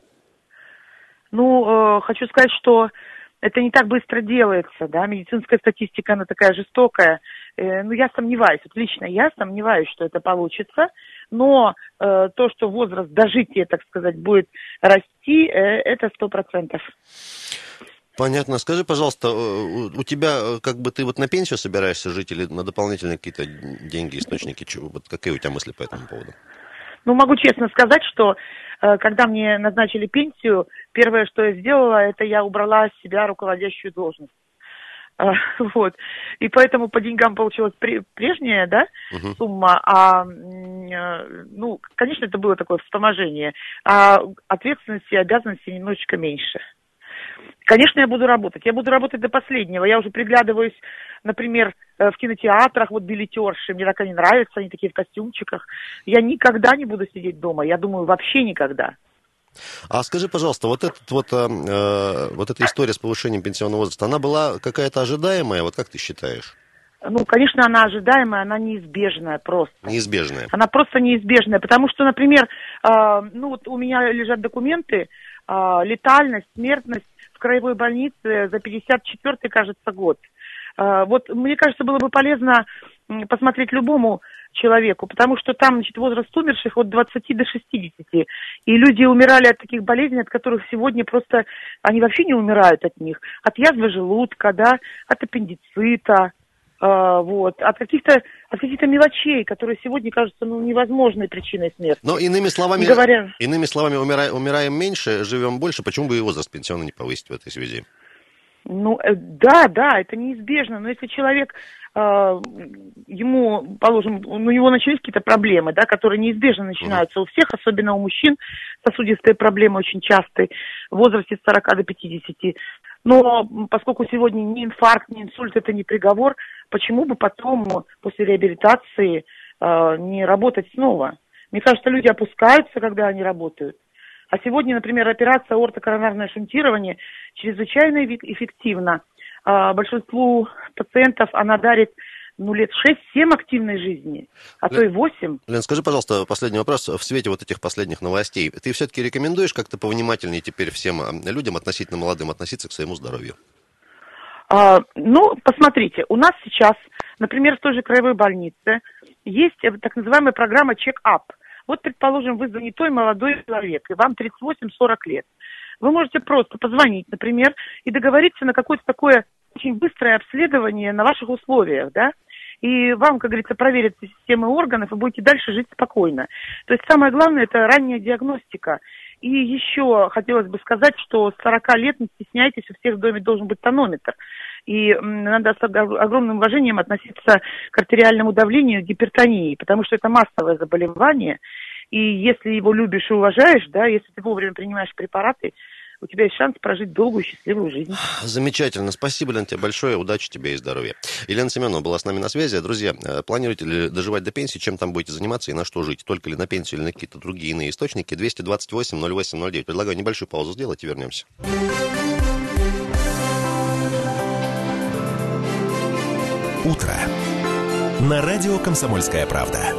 Хочу сказать, что это не так быстро делается, да, медицинская статистика, она такая жестокая. Я сомневаюсь, вот лично я сомневаюсь, что это получится, но то, что возраст дожития, так сказать, будет расти, это 100%. Понятно. Скажи, пожалуйста, у тебя, ты вот на пенсию собираешься жить или на дополнительные какие-то деньги, источники? Вот какие у тебя мысли по этому поводу? Могу честно сказать, что когда мне назначили пенсию, первое, что я сделала, это я убрала с себя руководящую должность. Вот. И поэтому по деньгам получилась прежняя, да, сумма, конечно, это было такое вспоможение, а ответственности и обязанностей немножечко меньше. Конечно, я буду работать до последнего. Я уже приглядываюсь, например, в кинотеатрах, вот билетерши, мне так они нравятся, они такие в костюмчиках. Я никогда не буду сидеть дома, я думаю, вообще никогда. А скажи, пожалуйста, вот эта история с повышением пенсионного возраста, она была какая-то ожидаемая, вот как ты считаешь? Конечно, она ожидаемая, она неизбежная просто. Неизбежная. Она просто неизбежная, потому что, например, у меня лежат документы, летальность, смертность в краевой больнице за 54-й, кажется, год. Мне кажется, было бы полезно посмотреть любому человеку, потому что там, возраст умерших от 20 до 60. И люди умирали от таких болезней, от которых сегодня просто, они вообще не умирают от них. От язвы желудка, да, от аппендицита, от каких-то мелочей, которые сегодня кажутся невозможной причиной смерти. Но иными словами, умираем меньше, живем больше. Почему бы и возраст пенсионный не повысить в этой связи? Да, это неизбежно. Но если человек, ему, положим, у него начались какие-то проблемы, да, которые неизбежно начинаются у всех, особенно у мужчин, сосудистые проблемы очень частые, в возрасте с 40 до 50. Но поскольку сегодня ни инфаркт, ни инсульт – это не приговор, почему бы потом, после реабилитации, не работать снова? Мне кажется, люди опускаются, когда они работают. А сегодня, например, операция аортокоронарное шунтирование чрезвычайно эффективна. Большинству пациентов она дарит лет 6-7 активной жизни, а то и 8. Лен, скажи, пожалуйста, последний вопрос. В свете вот этих последних новостей, ты все-таки рекомендуешь как-то повнимательнее теперь всем людям, относительно молодым, относиться к своему здоровью? Посмотрите, у нас сейчас, например, в той же краевой больнице есть так называемая программа «Чек-ап». Вот, предположим, вы занятой молодой человек, и вам 38-40 лет. Вы можете просто позвонить, например, и договориться на какое-то такое очень быстрое обследование на ваших условиях, да, и вам, как говорится, проверят системы органов, и будете дальше жить спокойно. То есть самое главное – это ранняя диагностика. И еще хотелось бы сказать, что с 40 лет, не стесняйтесь, у всех в доме должен быть тонометр. И надо с огромным уважением относиться к артериальному давлению, гипертонии, потому что это массовое заболевание. И если его любишь и уважаешь, да, если ты вовремя принимаешь препараты, у тебя есть шанс прожить долгую счастливую жизнь. Замечательно. Спасибо, Лен, тебе большое. Удачи тебе и здоровья. Елена Семенова была с нами на связи. Друзья, планируете ли доживать до пенсии? Чем там будете заниматься и на что жить? Только ли на пенсию или на какие-то другие иные источники? 228-08-09. Предлагаю небольшую паузу сделать и вернемся. Утро. На радио «Комсомольская правда».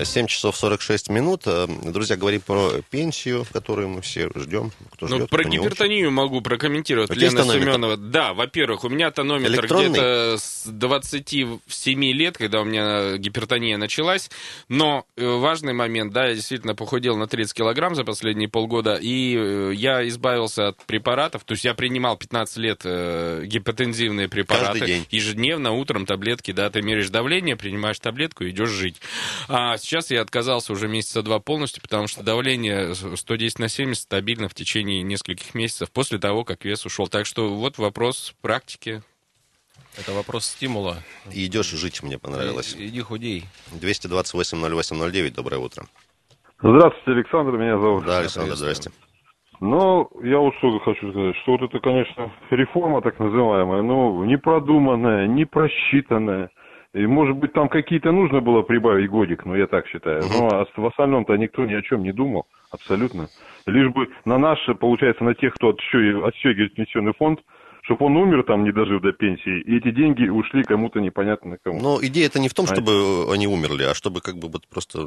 7 часов 46 минут. Друзья, говорим про пенсию, которую мы все ждем. Кто ждет, про кто не гипертонию очень. могу прокомментировать. Вот Лена Семенова. Да, во-первых, у меня тонометр где-то с 27 лет, когда у меня гипертония началась. Но важный момент, да, я действительно похудел на 30 килограмм за последние полгода, и я избавился от препаратов. То есть я принимал 15 лет гипотензивные препараты. Каждый день. Ежедневно, утром таблетки, да, ты меряешь давление, принимаешь таблетку и идешь жить. А сейчас я отказался уже месяца 2 полностью, потому что давление 110/70 стабильно в течение нескольких месяцев после того, как вес ушел. Так что вот вопрос практики. Это вопрос стимула. И идешь жить, мне понравилось. Иди худей. 228-08-09, доброе утро. Здравствуйте, Александр, меня зовут. Да, Александр, здрасте. Ну, я вот что хочу сказать, что вот это, конечно, реформа так называемая, но не продуманная, не просчитанная. И, может быть, там какие-то нужно было прибавить годик, но я так считаю. Но в остальном-то никто ни о чем не думал, абсолютно. Лишь бы на наши, получается, на тех, кто отстегивает пенсионный фонд, чтобы он умер там, не дожив до пенсии, и эти деньги ушли кому-то непонятно на кому. Но идея-то не в том, чтобы они умерли, а чтобы как бы вот просто...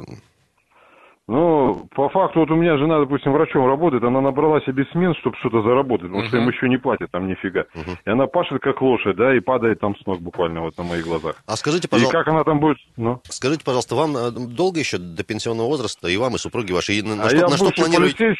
Ну, по факту, вот у меня жена, допустим, врачом работает, она набрала себе смен, чтобы что-то заработать, потому что им еще не платят там нифига. И она пашет как лошадь, да, и падает там с ног буквально вот на моих глазах. А скажите, пожалуйста... И как она там будет... Ну? Скажите, пожалуйста, вам долго еще до пенсионного возраста, и вам, и супруги ваши? И я бывший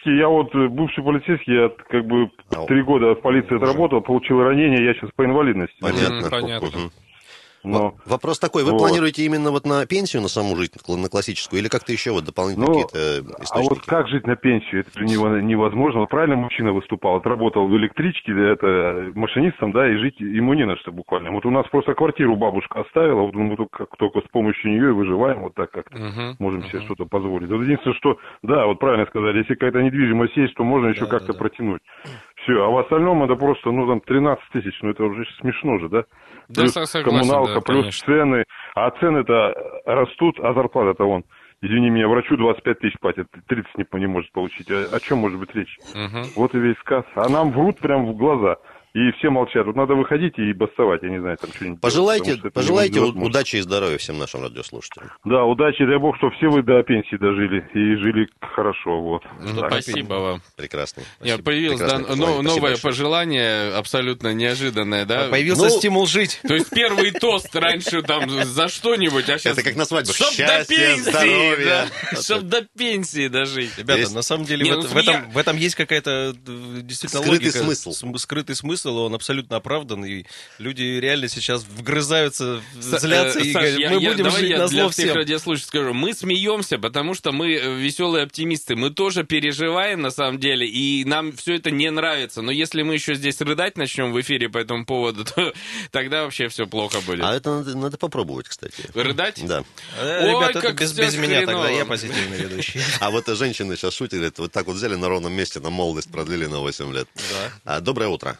полицейский, я как бы 3 года в полиции отработал, получил ранение, я сейчас по инвалидности. Понятно. Понятно. Но, вопрос такой, вы планируете именно вот на пенсию, на саму жизнь, на классическую, или как-то еще вот дополнительно какие-то источники? А вот как жить на пенсию, это невозможно. Вот правильно мужчина выступал, отработал в электричке, это машинистом, да, и жить ему не на что буквально. Вот у нас просто квартиру бабушка оставила, вот мы только с помощью нее и выживаем, вот так как-то можем себе что-то позволить. Вот единственное, что, да, вот правильно сказали, если какая-то недвижимость есть, то можно еще как-то протянуть. Все, а в остальном это просто, ну, там, 13 тысяч, ну, это уже смешно же, да? Да, плюс согласен, коммуналка, да, плюс конечно. цены, а цены-то растут, а зарплата-то вон, извини меня, врачу 25 тысяч платят, 30 не может получить, о чем может быть речь? Вот и весь сказ, а нам врут прям в глаза. И все молчат. Вот надо выходить и бастовать, я не знаю, там что-нибудь. Пожелайте удачи и здоровья всем нашим радиослушателям. Да, удачи, дай бог, чтобы все вы до пенсии дожили и жили хорошо, вот. Спасибо вам. Прекрасный. Появилось новое пожелание, абсолютно неожиданное, да? Появился стимул жить. То есть первый тост раньше там за что-нибудь, а сейчас... Это как на свадьбе. Чтоб до пенсии, да. Чтоб до пенсии дожить. Ребята, на самом деле в этом есть какая-то действительно логика. Скрытый смысл. Скрытый смысл, он абсолютно оправдан, и люди реально сейчас вгрызаются, злятся и говорят, мы будем жить назло всем. Для всех радиослушателей скажу, мы смеемся, потому что мы веселые оптимисты, мы тоже переживаем на самом деле, и нам все это не нравится, но если мы еще здесь рыдать начнем в эфире по этому поводу, то тогда вообще все плохо будет. А это надо попробовать, кстати. Рыдать? Да. Ребята, это без меня тогда, я позитивный ведущий. А вот женщины сейчас шутят, говорят, вот так вот взяли на ровном месте, на молодость продлили на 8 лет. Доброе утро.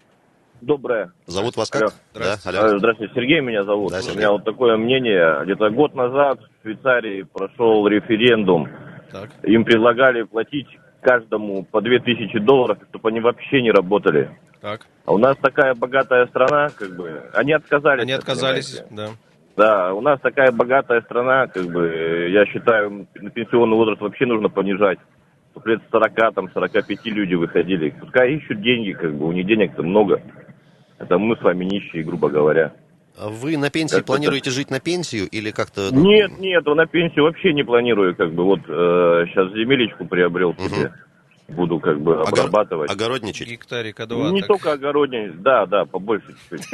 Доброе. Зовут вас как? Здравствуйте. Да, здравствуйте, Сергей меня зовут. Да, Сергей. У меня вот такое мнение. Где-то год назад в Швейцарии прошел референдум. Так. Им предлагали платить каждому по $2000, чтобы они вообще не работали. Так. А у нас такая богатая страна, как бы, они отказались. Да. Да, у нас такая богатая страна, как бы, я считаю, на пенсионный возраст вообще нужно понижать. Чтобы лет 40, там, 45 люди выходили. Пускай ищут деньги, как бы, у них денег-то много. Это мы с вами нищие, грубо говоря. А вы на пенсии планируете жить на пенсию или как-то... Нет, на пенсию вообще не планирую, как бы, вот сейчас земелечку приобрел себе. Буду как бы обрабатывать. Огородничать? Гектарика 2. Не только огородничать, да, побольше чуть-чуть.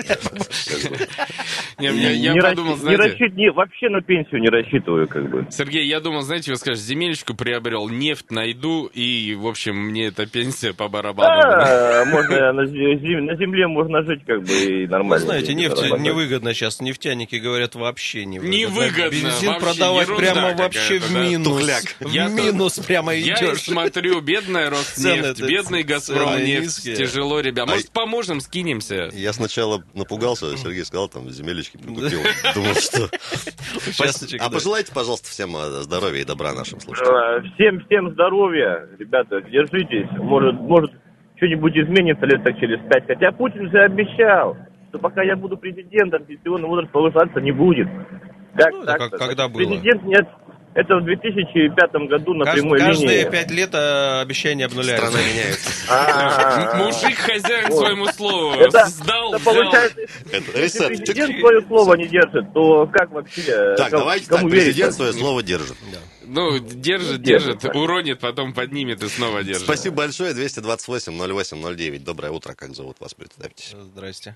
Я подумал, знаете... Вообще на пенсию не рассчитываю, как бы. Сергей, я думал, знаете, вы скажете, земелечку приобрел, нефть найду, и, в общем, мне эта пенсия по барабану. Да, можно на земле можно жить, как бы, и нормально. Вы знаете, нефть невыгодно сейчас, нефтяники говорят, вообще невыгодно. Невыгодно, бензин продавать прямо вообще в минус. Тухляк. В минус прямо идешь. Я смотрю, бедная Роснефть, бедный Газпромнефть, тяжело, ребят. Может, поможем, скинемся? Я сначала напугался, Сергей сказал, там, земелечки прикупил. Думал, что... А пожелайте, пожалуйста, всем здоровья и добра нашим слушателям. Всем здоровья, ребята, держитесь. Может, что-нибудь изменится лет так через 5. Хотя Путин же обещал, что пока я буду президентом, пенсионный возраст повышаться не будет. Когда было? Президент нет. Это в 2005 году на прямой линии. Каждые 5 лет обещания обнуляются. Страна меняется. Мужик хозяин своему слову. Сдал, Если президент свое слово не держит, то как вообще? Так, давайте так, президент свое слово держит. Ну, держит, уронит, потом поднимет и снова держит. Спасибо большое. 228-08-09. Доброе утро. Как зовут вас? Представьтесь. Здрасте.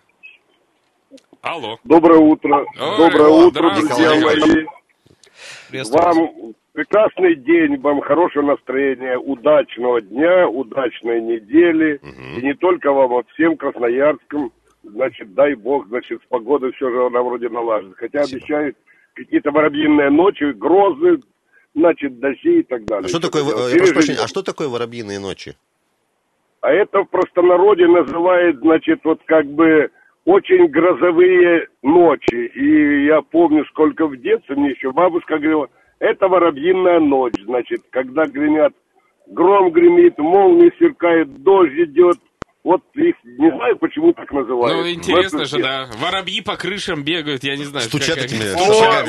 Алло. Доброе утро. Доброе утро, друзья мои. Вам прекрасный день, вам хорошего настроения, удачного дня, удачной недели. И не только вам, а всем красноярским. Значит, дай бог, значит, с погодой все же она вроде налажена. Хотя обещают какие-то воробьиные ночи, грозы, значит, дожди и так далее. А что такое, я прошу прощения, а что такое воробьиные ночи? А это в простонародье называют, значит, вот как бы очень грозовые ночи. И я помню, сколько в детстве мне еще бабушка говорила, это воробьиная ночь, значит, когда гремят, гром гремит, молнии сверкают, дождь идет. Вот их, не знаю, почему так называют. Ну, интересно же, да. Воробьи по крышам бегают, я не знаю. Стучат этими шагами.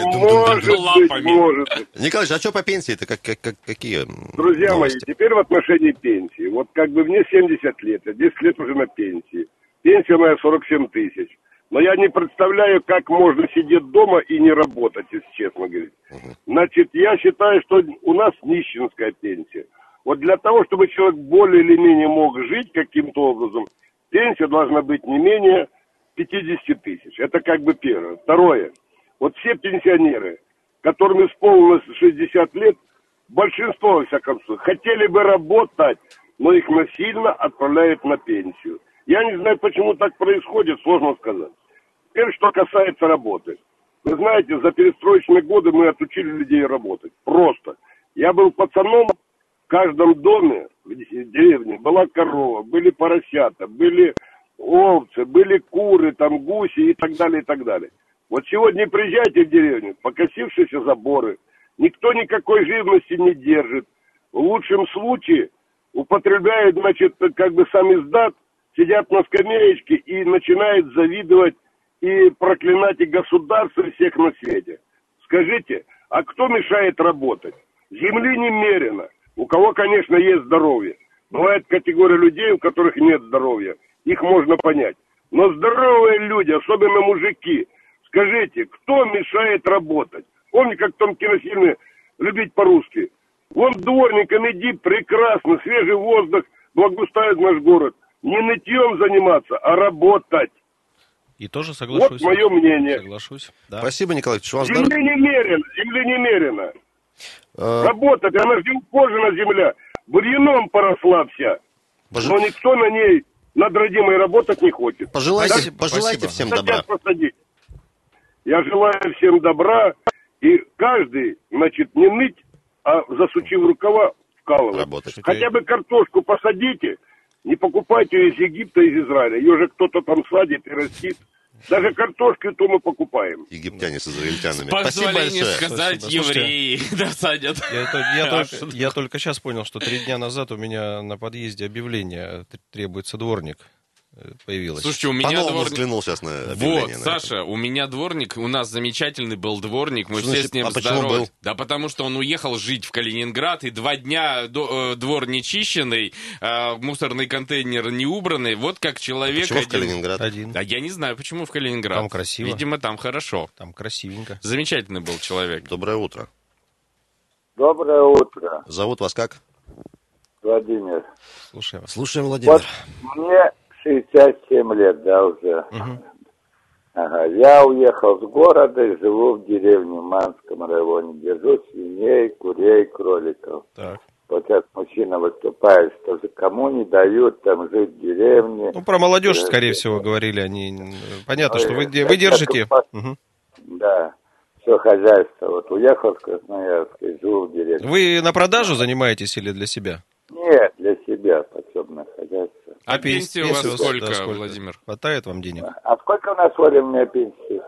Может быть. Николаевич, а что по пенсии-то? Какие Друзья новости? мои, теперь в отношении пенсии. Вот как бы мне 70 лет, я 10 лет уже на пенсии. Пенсия моя 47 тысяч. Но я не представляю, как можно сидеть дома и не работать, если честно говорить. Значит, я считаю, что у нас нищенская пенсия. Вот для того, чтобы человек более или менее мог жить каким-то образом, пенсия должна быть не менее 50 тысяч. Это как бы первое. Второе. Вот все пенсионеры, которым исполнилось 60 лет, большинство, во всяком случае, хотели бы работать, но их насильно отправляют на пенсию. Я не знаю, почему так происходит, сложно сказать. Теперь, что касается работы. Вы знаете, за перестроечные годы мы отучили людей работать. Просто. Я был пацаном, в каждом доме, в деревне, была корова, были поросята, были овцы, были куры, там гуси и так далее, и так далее. Вот сегодня приезжайте в деревню, покосившиеся заборы, никто никакой живности не держит. В лучшем случае употребляют, значит, как бы сам издат, сидят на скамеечке и начинают завидовать и проклинать и государство, и всех на свете. Скажите, а кто мешает работать? Земли немерено. У кого, конечно, есть здоровье. Бывает категория людей, у которых нет здоровья. Их можно понять. Но здоровые люди, особенно мужики, скажите, кто мешает работать? Помните, как в том кинофильме «Любить по-русски»? Вон дворником иди, прекрасно, свежий воздух благоустраивает наш город. Не нытьем заниматься, а работать. И тоже соглашусь. Вот мое мнение. Соглашусь. Да. Спасибо, Николай Иванович. Земли немерено. Работать, она же ухожена земля. Бурьяном поросла вся. Но никто на ней, над родимой, работать не хочет. Пожелайте всем добра. Я желаю всем добра. И каждый, значит, не ныть, а засучив рукава, вкалывать. Работать. Хотя бы картошку посадите, не покупайте ее из Египта, из Израиля. Ее же кто-то там садит и растит. Даже картошку то мы покупаем. Египтяне с израильтянами. Спасибо большое. Сказать, евреи досадят. Я только сейчас понял, что 3 дня назад у меня на подъезде объявление «Требуется дворник» появилось. Слушайте, у меня дворник... взглянул сейчас на объявление. Вот, Саша, у меня дворник, у нас замечательный был дворник, мы все с ним здоровы. Да потому что он уехал жить в Калининград, и 2 дня двор не чищенный, мусорный контейнер не убранный, вот как человек... Почему в Калининград? Да я не знаю, почему в Калининград. Там красиво. Видимо, там хорошо. Там красивенько. Замечательный был человек. Доброе утро. Доброе утро. Зовут вас как? Владимир. Слушаем вас. Слушаем, Владимир. Вот мне 67 лет, да, уже. Ага. Я уехал с города и живу в деревне в Манском районе. Держу свиней, курей, кроликов. Так. Вот сейчас мужчина выступает, что же кому не дают там жить в деревне. Ну, про молодежь, скорее всего, говорили они. Понятно, что вы держите. Да. Все хозяйство. Вот уехал с Красноярска и живу в деревне. Вы на продажу занимаетесь или для себя? Нет, для себя подсобное хозяйство. А пенсия у вас сколько, Владимир? Хватает вам денег? А сколько у нас, Оля, у меня пенсии?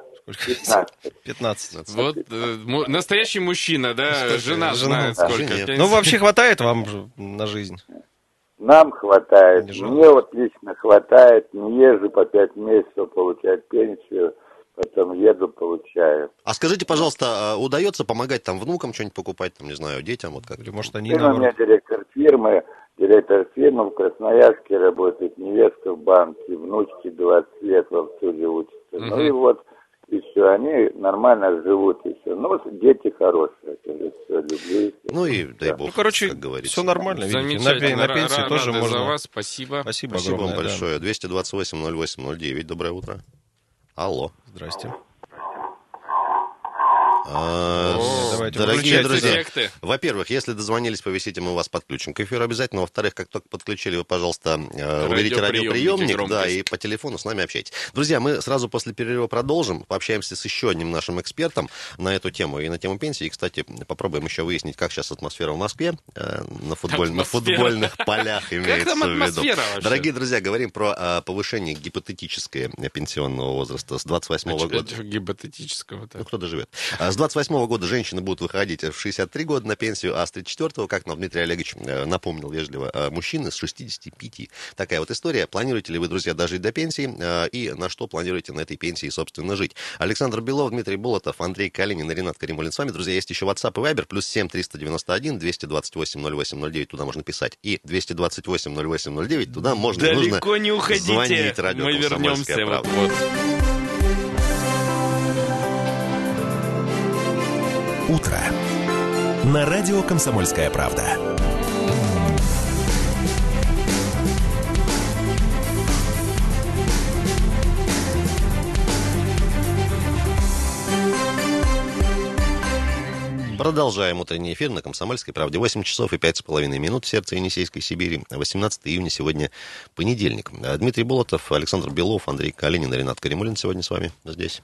15. Вот настоящий мужчина, да? Жена знает сколько. Ну, вообще хватает вам на жизнь? Нам хватает. Мне вот лично хватает. Не езжу по 5 месяцев получать пенсию. потом еду, получаю. А скажите, пожалуйста, удается помогать там внукам что-нибудь покупать, там, не знаю, детям? Вот как? Или, может, они Сын у меня директор фирмы в Красноярске работает, невестка в банке, внучки 20 лет в обслуге учатся. Ну и вот, и все, они нормально живут, и все. Ну, дети хорошие, это все, люблю. Ну и дай бог, как говорится. все нормально, видите, на пенсии тоже можно. За вас, спасибо. Спасибо вам большое. 228-08-09, доброе утро. Алло. Здрасте. Дорогие друзья, во-первых, если дозвонились, повесите, мы вас подключим к эфиру обязательно. Во-вторых, как только подключили, вы, пожалуйста, уберите радиоприемник, да, и по телефону с нами общайтесь. Друзья, мы сразу после перерыва продолжим, пообщаемся с еще одним нашим экспертом на эту тему и на тему пенсии. И, кстати, попробуем еще выяснить, как сейчас атмосфера в Москве на футбольных полях имеется в виду. Дорогие друзья, говорим про повышение гипотетическое пенсионного возраста с 28-го года. Гипотетического. Ну, кто доживет. С 28-го года женщины будут выходить в 63 года на пенсию, а с 34-го, как нам Дмитрий Олегович напомнил вежливо, мужчины с 65. Такая вот история. Планируете ли вы, друзья, дожить до пенсии и на что планируете на этой пенсии, собственно, жить? Александр Белов, Дмитрий Болотов, Андрей Калинин и Ренат Каримуллин с вами. Друзья, есть еще WhatsApp и Viber, +7 391 228 08 09, туда можно писать. И 228 08 09, туда можно далеко не уходите. Звонить радио Мы вернемся вот. Утро. На радио «Комсомольская правда». Продолжаем утренний эфир на «Комсомольской правде». 8 часов и 5,5 минут в сердце Енисейской Сибири. 18 июня сегодня понедельник. Дмитрий Болотов, Александр Белов, Андрей Калинин и Ренат Каримуллин сегодня с вами здесь.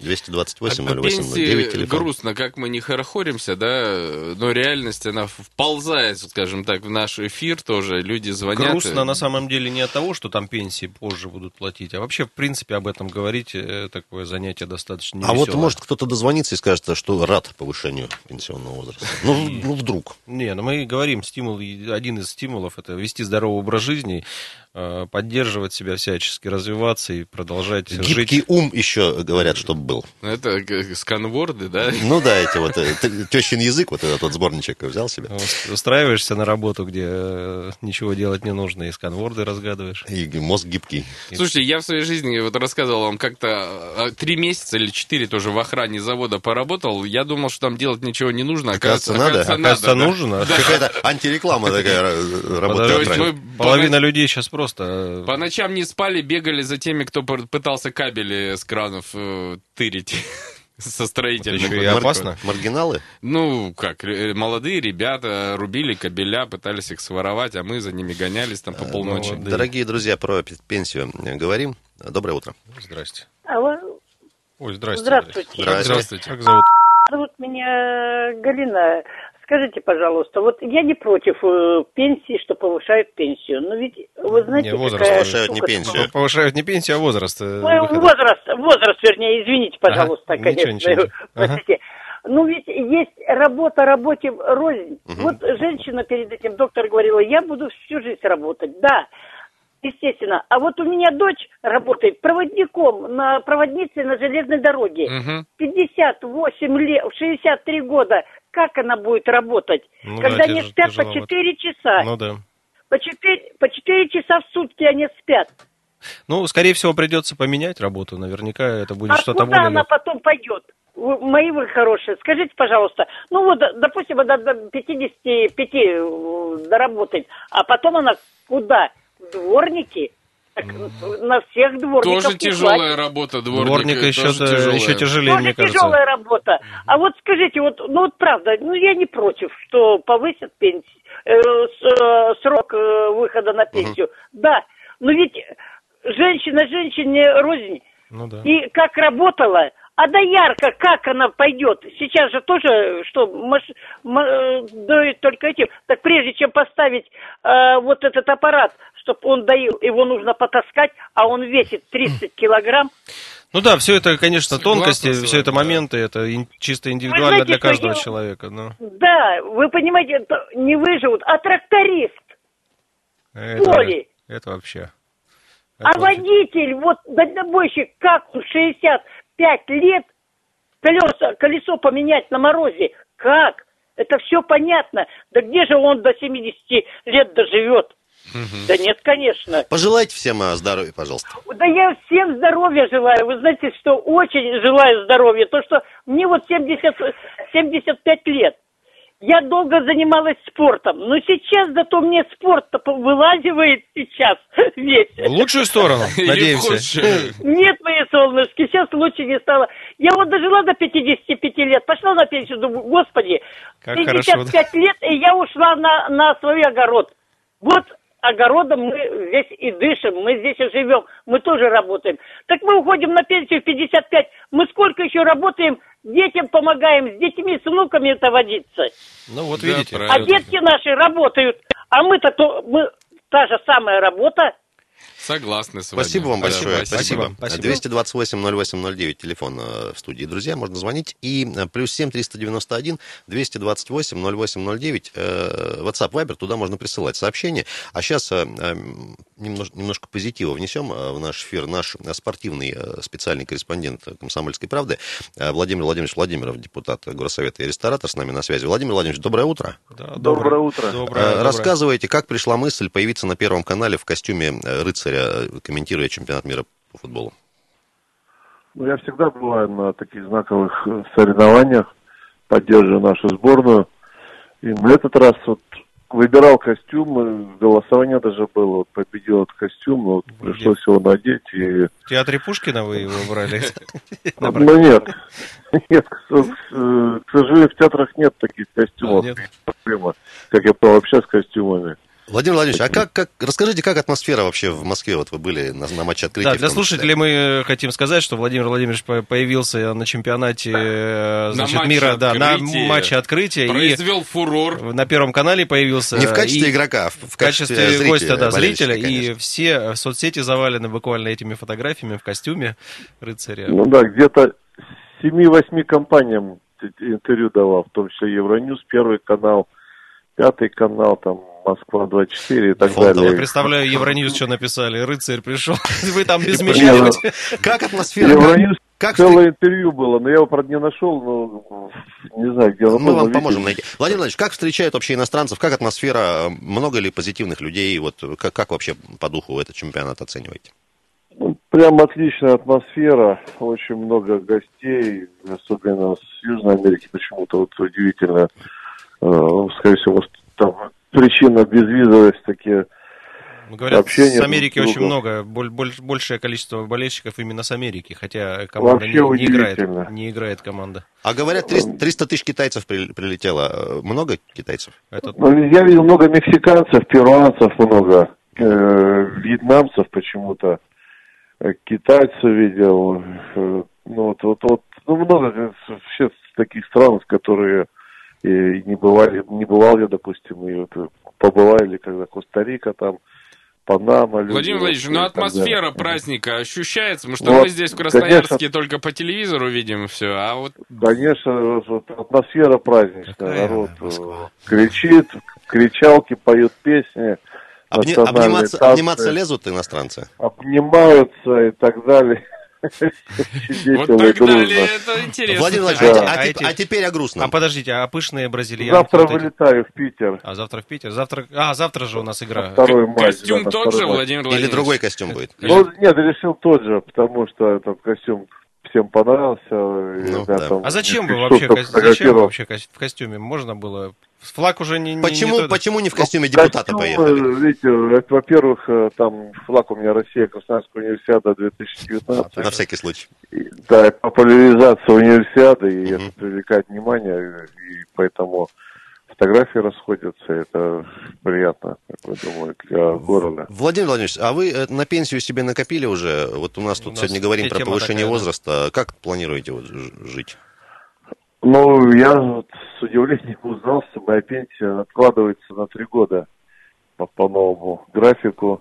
228-08-09 телефон. Грустно, как мы не хорохоримся, да, но реальность, она вползает, скажем так, в наш эфир тоже, люди звонят. Грустно на самом деле не от того, что там пенсии позже будут платить, а вообще, в принципе, об этом говорить, такое занятие достаточно невеселое. А вот может кто-то дозвонится и скажет, что рад повышению пенсионного возраста. Ну вдруг. Не, мы говорим, один из стимулов — это вести здоровый образ жизни, поддерживать себя всячески, развиваться и продолжать жить. Гибкий ум еще, говорят, чтобы был. Это сканворды, да? Ну да, эти вот, тещин язык, вот этот вот сборничек взял себе. Устраиваешься на работу, где ничего делать не нужно, и сканворды разгадываешь. И мозг гибкий. Слушайте, я в своей жизни вот рассказывал вам, как-то 3 месяца или 4 тоже в охране завода поработал. Я думал, что там делать ничего не нужно. Оказывается, нужно. Какая-то антиреклама такая работает. Половина людей сейчас просто... По ночам не спали, бегали за теми, кто пытался кабели с кранов тырить со строительных. Это еще и опасно. Маргиналы? Ну, как, молодые ребята рубили кабеля, пытались их своровать, а мы за ними гонялись там по полночи. Дорогие друзья, про пенсию говорим. Доброе утро. Здрасте. Алло. Ой, здрасте. Здравствуйте. Здравствуйте. Как зовут? Зовут меня Галина. Скажите, пожалуйста, вот я не против пенсии, что повышают пенсию, но ведь вы знаете, не, возраст какая повышают штука, не пенсию. Повышают не пенсию, а возраст. Возраст, вернее, извините, пожалуйста, конечно. Ничего. Простите. Ну ведь есть работе рознь. Вот женщина перед этим, доктор говорила, я буду всю жизнь работать. Да, естественно. А вот у меня дочь работает проводником, проводницей на железной дороге. 58 лет, 63 года. Как она будет работать, когда они спят по 4 часа? Ну да. По 4 часа в сутки они спят. Ну, скорее всего, придется поменять работу. Наверняка это будет что-то более... А куда она потом пойдет? Мои вы хорошие, скажите, пожалуйста. Ну вот, допустим, до 55 доработает, а потом она куда? Дворники? Так, на всех дворников тоже тяжелая работа, дворника еще тяжелее, тоже мне кажется. Тяжелая работа. А вот скажите, вот правда, я не против, что повысят срок выхода на пенсию. Да, но ведь женщина женщине рознь. Ну да. И как работала, а доярка, как она пойдет? Сейчас же тоже, доит только этим. Так прежде чем поставить вот этот аппарат, чтобы он доил, его нужно потаскать, а он весит 30 килограмм. Ну да, все это, конечно, тонкости, все это моменты, это чисто индивидуально знаете, для каждого человека. Но... Да, вы понимаете, это не выживут, а тракторист. Это вообще... водитель, вот дальнобойщик, как он 60, лет колесо поменять на морозе. Как? Это все понятно. Да где же он до 70 лет доживет? Да нет, конечно. Пожелайте всем здоровья, пожалуйста. Да я всем здоровья желаю. Вы знаете, что очень желаю здоровья. То, что мне вот 75 лет. Я долго занималась спортом. Но сейчас зато мне спорт-то вылазивает сейчас весь. В лучшую сторону, надеемся. Нет, мои солнышки, сейчас лучше не стало. Я вот дожила до 55 лет, пошла на пенсию, думаю, господи, как 55 хорошо, лет, и я ушла на свой огород. Вот огородом мы здесь и дышим, мы здесь и живем, мы тоже работаем. Так мы уходим на пенсию в 55, мы сколько еще работаем, детям помогаем, с детьми, с внуками это водиться. Ну вот видите. А детки наши работают, а мы-то та же самая работа. Согласны с вами. Спасибо вам большое. Спасибо. 228-08-09, телефон в студии. Друзья, можно звонить. И +7 391 228 08-09, WhatsApp, Viber, туда можно присылать сообщения. А сейчас немножко позитива внесем в наш эфир. Наш спортивный специальный корреспондент «Комсомольской правды» Владимир Владимирович Владимиров, депутат Горсовета и ресторатор, с нами на связи. Владимир Владимирович, доброе утро. Да, доброе утро. Рассказывайте, как пришла мысль появиться на Первом канале в костюме рыцаря, комментируя чемпионат мира по футболу? Ну, я всегда бываю на таких знаковых соревнованиях, поддерживаю нашу сборную. И в этот раз вот выбирал костюм, голосование даже было, вот победил этот костюм, вот пришлось его надеть. И... В театре Пушкина вы его брали? Ну нет, к сожалению, в театрах нет таких костюмов, как я понял, вообще с костюмами. Владимир Владимирович, расскажите, как атмосфера вообще в Москве? Вот вы были на матче открытия. Да, для слушателей мы хотим сказать, что Владимир Владимирович появился на чемпионате мира, на матче открытия. Произвел фурор. На Первом канале появился. Не в качестве игрока, а в качестве гостя, зрителя. И все соцсети завалены буквально этими фотографиями в костюме рыцаря. Ну да, где-то 7-8 компаниям интервью давал, в том числе Евроньюз, Первый канал, Пятый канал, там, Москва-24 и так далее. Я представляю, Евроньюз что написали. Рыцарь пришел. Вы там без мяча. Как атмосфера? Евроньюз целое интервью было, но я его, правда, не нашел, но не знаю, где он. Мы вам поможем найти. Владимир Владимирович, как встречают вообще иностранцев? Как атмосфера? Много ли позитивных людей? Вот как вообще по духу этот чемпионат оцениваете? Ну, прям отличная атмосфера. Очень много гостей, особенно с Южной Америки. Почему-то вот удивительно. Скорее всего, там причина безвизовость, такие говорят, общения. С Америки очень много, большее количество болельщиков именно с Америки, хотя команда не играет команда. А говорят, 300 тысяч китайцев прилетело. Много китайцев? Ну, я видел много мексиканцев, перуанцев много, вьетнамцев почему-то, китайцев видел. Ну, много вообще таких стран, которые и не бывал я, допустим, и вот побывали, когда Коста-Рика, там, Панама. Владимир Владимирович, ну атмосфера праздника ощущается, потому что мы здесь в Красноярске только по телевизору видим все, а вот... Конечно, атмосфера праздничная, народ кричит, кричалки, поют песни. Обниматься лезут иностранцы? Обнимаются и так далее. Вот так далее, это интересно. Владимир Владимирович, а теперь о грустном. А подождите, а пышные бразильянки? Завтра вылетаю в Питер. А завтра в Питер? Завтра же у нас игра. Костюм тот же, Владимир Владимирович? Или другой костюм будет? Ну, нет, решил тот же, потому что этот костюм всем понравился. А зачем вы вообще в костюме? Можно было... Флаг уже не... Почему не в костюме депутата поехали? Видите, это, во-первых, там флаг у меня Россия, Красноярская универсиада 2019. На всякий случай. Да, популяризация универсиады, и это привлекает внимание, и поэтому фотографии расходятся, это приятно, я думаю, для города. Владимир Владимирович, а вы на пенсию себе накопили уже? Вот у нас тут сегодня говорим про повышение возраста. Как планируете жить? Ну, я вот с удивлением узнал, что моя пенсия откладывается на 3 года по новому графику.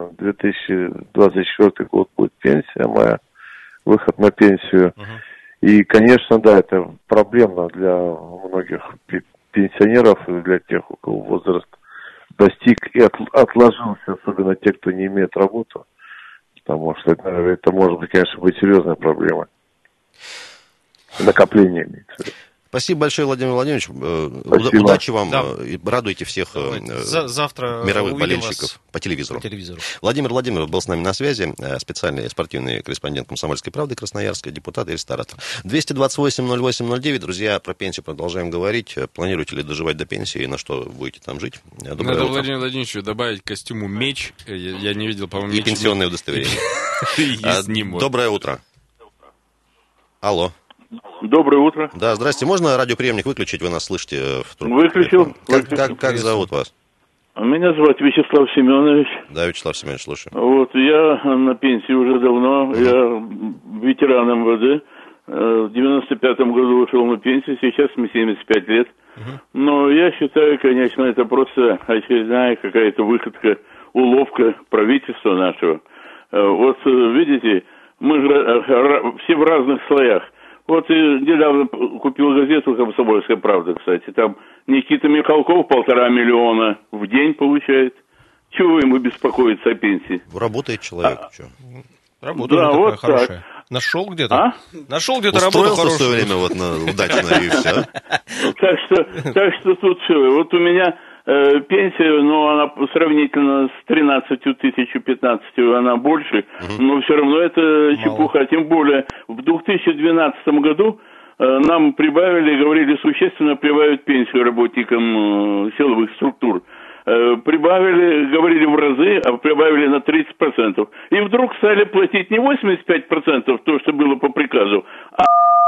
2024 год будет пенсия моя, выход на пенсию. И, конечно, да, это проблемно для многих пенсионеров и для тех, у кого возраст достиг и отложился, особенно те, кто не имеет работу. Потому что это может быть, конечно, быть серьезная проблема. накоплениями. Спасибо большое, Владимир Владимирович. Спасибо. Удачи вам. Да. И радуйте всех Завтра мировых болельщиков по телевизору. Владимир Владимиров был с нами на связи. Специальный спортивный корреспондент «Комсомольской правды» Красноярска, депутат и ресторатор. 228-08-09. Друзья, про пенсию продолжаем говорить. Планируете ли доживать до пенсии? На что будете там жить? Надо Владимиру Владимировичу добавить к костюму меч. Я не видел, по-моему, и пенсионное удостоверение. Доброе утро. Алло. Доброе утро. Да, здрасте. Можно радиоприемник выключить? Вы нас слышите в трубке. Выключил. Как зовут вас? Меня зовут Вячеслав Семенович. Да, Вячеслав Семенович, слушаю. Вот, я на пенсии уже давно. Я ветеран МВД. В 95-м году ушел на пенсию, сейчас мне 75 лет. Но я считаю, конечно, это просто очередная какая-то выходка, уловка правительства нашего. Вот, видите, мы же все в разных слоях. Вот недавно купил газету «Комсомольская правда», кстати. Там Никита Михалков 1,5 миллиона в день получает. Чего ему беспокоиться о пенсии? Работает человек. Работа да, вот хорошая. Так. Нашел где-то? Нашел где-то работу хорошую. Устроился в свое время вот удачно и все. Так что тут все. Вот у меня пенсия, ну, она сравнительно с 13 тысяч 15, она больше, но все равно это чепуха. Тем более в 2012 году нам прибавили, говорили, существенно прибавят пенсию работникам силовых структур. Прибавили, говорили в разы, а прибавили на 30%. И вдруг стали платить не 85%, то, что было по приказу, а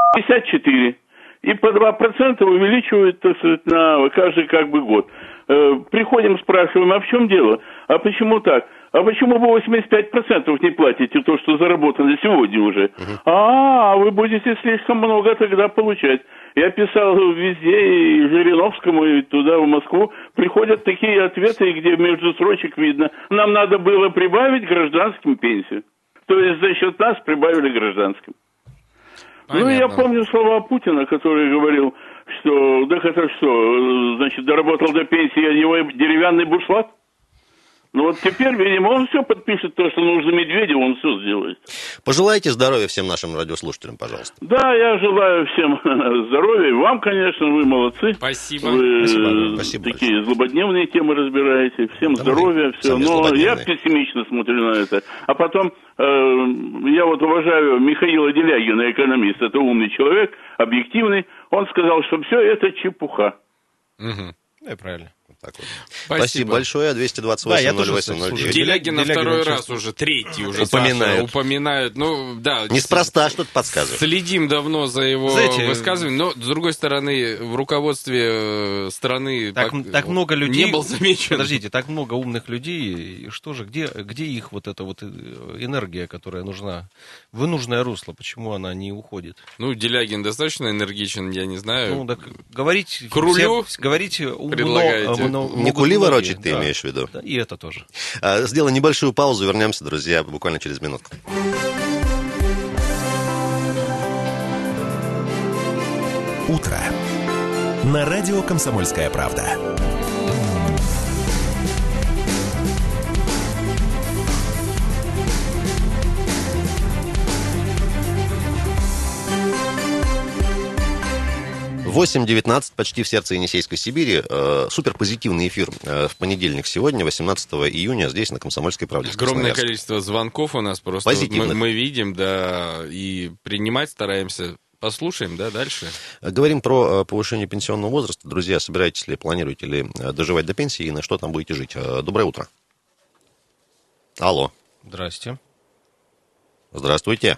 54%. И по 2% увеличивают, так сказать, на каждый год. Приходим, спрашиваем, а в чем дело? А почему так? А почему вы 85% не платите то, что заработано сегодня уже? А вы будете слишком много тогда получать. Я писал везде, и Жириновскому, и туда, в Москву. Приходят такие ответы, где между строчек видно, нам надо было прибавить гражданским пенсию. То есть за счет нас прибавили гражданским. Понятно. Ну, я помню слова Путина, который говорил, что, да это что, значит, доработал до пенсии, а его деревянный бушлат? Ну вот теперь, видимо, он все подпишет, то, что нужно Медведеву, он все сделает. Пожелайте здоровья всем нашим радиослушателям, пожалуйста. Да, я желаю всем здоровья. И вам, конечно, вы молодцы. Спасибо. Вы Спасибо такие большое. злободневные темы разбираете. Всем здоровья, все. Но я пессимично смотрю на это. А потом, я вот уважаю Михаила Делягина, экономист. Это умный человек, объективный. Он сказал, что все это чепуха. Да, правильно. Так вот. Спасибо большое. 228-08-09. Делягина второй раз уже, третий уже упоминают. Ну, да. Неспроста что-то подсказывает. Следим давно за его высказыванием, но, с другой стороны, в руководстве страны так много людей, не был замечен. Подождите, так много умных людей, и что же, где их вот эта вот энергия, которая нужна, в нужное русло, почему она не уходит? Ну, Делягин достаточно энергичен, я не знаю. Ну, так говорить... К рулю говорить умно... предлагаете? Не кули ворочать, ты имеешь в виду? Да, и это тоже. Сделаем небольшую паузу, вернемся, друзья, буквально через минутку. Утро. На радио «Комсомольская правда». В 8:19, почти в сердце Енисейской Сибири. Суперпозитивный эфир в понедельник сегодня, 18 июня, здесь, на «Комсомольской правде». Огромное количество звонков у нас просто. Мы видим, да, и принимать стараемся. Послушаем, да, дальше. Говорим про повышение пенсионного возраста. Друзья, собираетесь ли, планируете ли доживать до пенсии и на что там будете жить? Доброе утро. Алло. Здрасте. Здравствуйте.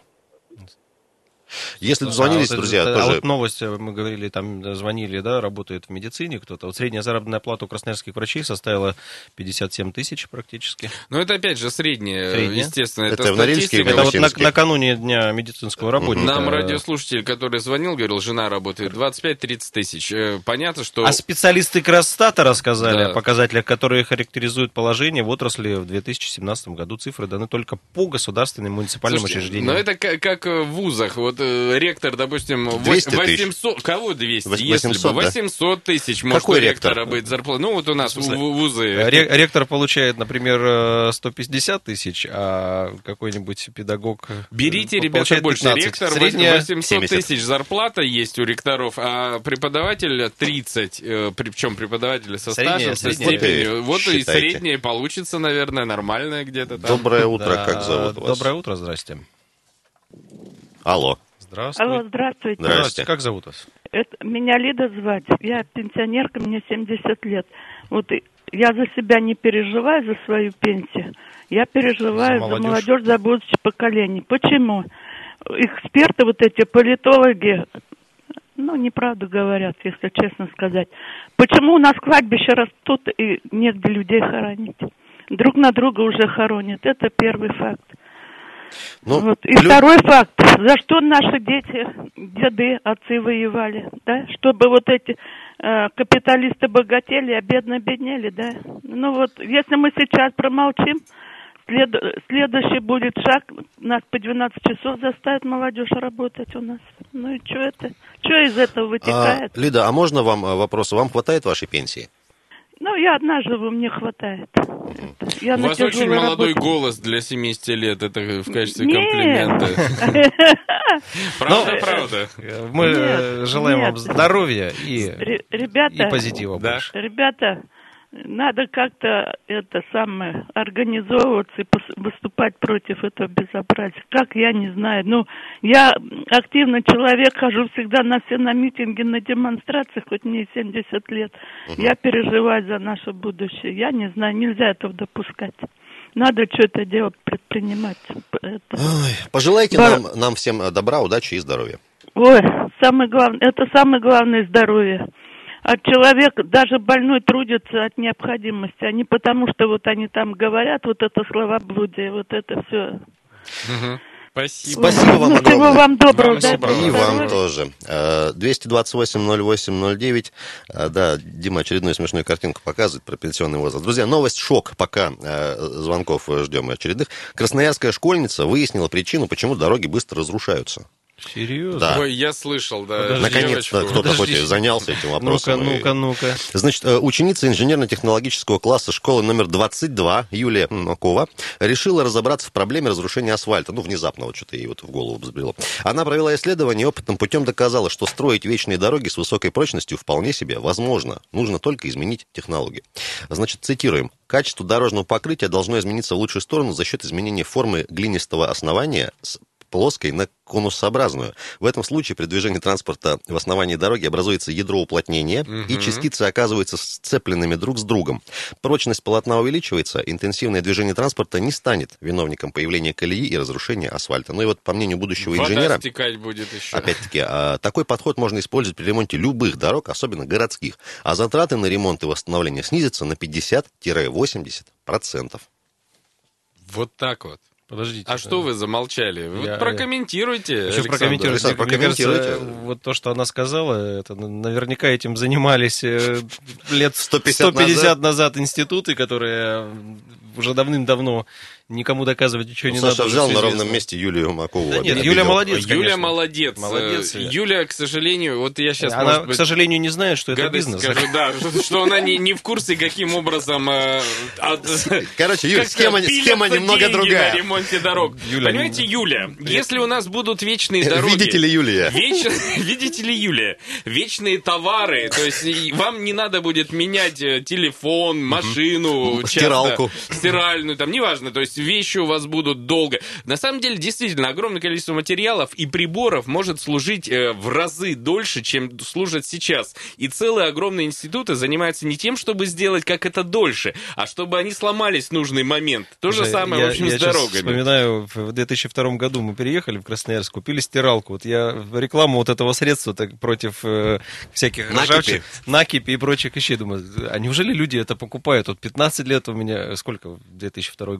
Если дозвонились, друзья, тоже... А вот новость, мы говорили, там звонили, да, работает в медицине кто-то. Вот средняя заработная плата у красноярских врачей составила 57 тысяч практически. Ну, это опять же средняя. Естественно. Это в Норильске. Это вот накануне дня медицинского работника. Нам радиослушатель, который звонил, говорил, жена работает 25-30 тысяч. Понятно, что... А специалисты Кросстата рассказали о показателях, которые характеризуют положение в отрасли в 2017 году. Цифры даны только по государственным муниципальным учреждениям. Но это как в вузах. Вот ректор, допустим, 800... Кого 200? 800, если бы 800 тысяч, может, у ректора быть зарплата. Ну, вот у нас вузы... Ректор получает, например, 150 тысяч, а какой-нибудь педагог... Берите, ребята, больше. 15. Ректор, средняя 800 тысяч зарплата есть у ректоров, а преподаватель 30. Причем преподаватели со стажем, со степенью. Вот и средняя получится, наверное, нормальная где-то там. Доброе утро, как зовут вас? Доброе утро, здрасте. Алло. Здравствуйте. Алло, здравствуйте. Здравствуйте. Как зовут вас? Меня Лида звать. Я пенсионерка, мне 70 лет. Вот я за себя не переживаю, за свою пенсию. Я переживаю за молодежь, за будущее поколение. Почему? Эксперты, вот эти политологи, неправду говорят, если честно сказать. Почему у нас кладбища растут и негде людей хоронить? Друг на друга уже хоронят. Это первый факт. И второй факт. За что наши дети, деды, отцы воевали? Да? Чтобы вот эти капиталисты богатели, а бедно беднели, да? Если мы сейчас промолчим, следующий будет шаг, нас по 12 часов заставят молодежь работать у нас. И что это? Что из этого вытекает? Лида, а можно вам вопрос? Вам хватает вашей пенсии? Я одна живу, мне хватает. У вас очень молодой голос для 70 лет, это в качестве комплимента. Правда. Мы желаем вам здоровья и позитива. Ребята, надо как-то организовываться и выступать против этого безобразия. Как, я не знаю. Я активный человек, хожу всегда на митинги, на демонстрации, хоть мне 70 лет. Я переживаю за наше будущее. Я не знаю, нельзя этого допускать. Надо что-то делать, предпринимать. Пожелайте нам всем добра, удачи и здоровья. Самое главное здоровье. А человек, даже больной, трудится от необходимости, а не потому, что они там говорят, это словоблудие, это все. Спасибо. Спасибо вам огромное. Всего вам доброго. И вам тоже. 228-08-09. Да, Дима очередную смешную картинку показывает про пенсионный возраст. Друзья, новость шок, пока звонков ждем очередных. Красноярская школьница выяснила причину, почему дороги быстро разрушаются. Серьезно? Да. Ой, я слышал, да. Наконец-то кто-то хоть и занялся этим вопросом. Ну-ка. Значит, ученица инженерно-технологического класса школы номер 22, Юлия Макова, решила разобраться в проблеме разрушения асфальта. Внезапно что-то ей в голову взбрело. Она провела исследование и опытным путем доказала, что строить вечные дороги с высокой прочностью вполне себе возможно. Нужно только изменить технологию. Значит, цитируем. Качество дорожного покрытия должно измениться в лучшую сторону за счет изменения формы глинистого основания с плоской на конусообразную. В этом случае при движении транспорта в основании дороги образуется ядро уплотнения, и частицы оказываются сцепленными друг с другом. Прочность полотна увеличивается, интенсивное движение транспорта не станет виновником появления колеи и разрушения асфальта. По мнению будущего инженера, вода стекать будет еще. Опять-таки, такой подход можно использовать при ремонте любых дорог, особенно городских, а затраты на ремонт и восстановление снизятся на 50-80%. Вот так вот. Подождите. А что вы замолчали? Прокомментируйте. Прокомментируйте. Мне кажется, то, что она сказала, это наверняка этим занимались лет 150 назад институты, которые уже давным-давно никому доказывать ничего не надо. Саша взял на ровном месте Юлию Макову. Да нет, Юля молодец, Юля молодец. Юля, к сожалению, я сейчас, она, к сожалению, не знает, что это бизнес. Скажу, да, что она не в курсе, каким образом... Короче, Юля, схема немного другая. На ремонте дорог. Понимаете, Юля, если у нас будут вечные дороги... Видите ли, Юлия? Видите ли, Юлия? Вечные товары, то есть вам не надо будет менять телефон, машину, стиралку, стиральную, неважно, то есть вещи у вас будут долго. На самом деле, действительно, огромное количество материалов и приборов может служить в разы дольше, чем служат сейчас. И целые огромные институты занимаются не тем, чтобы сделать как это дольше, а чтобы они сломались в нужный момент. То же самое, в общем, с дорогами. Я вспоминаю, в 2002 году мы переехали в Красноярск, купили стиралку. Я рекламу этого средства против всяких ржавчин, накипи и прочих вещей. Думаю, а неужели люди это покупают? 15 лет у меня, сколько, 2002 год, да?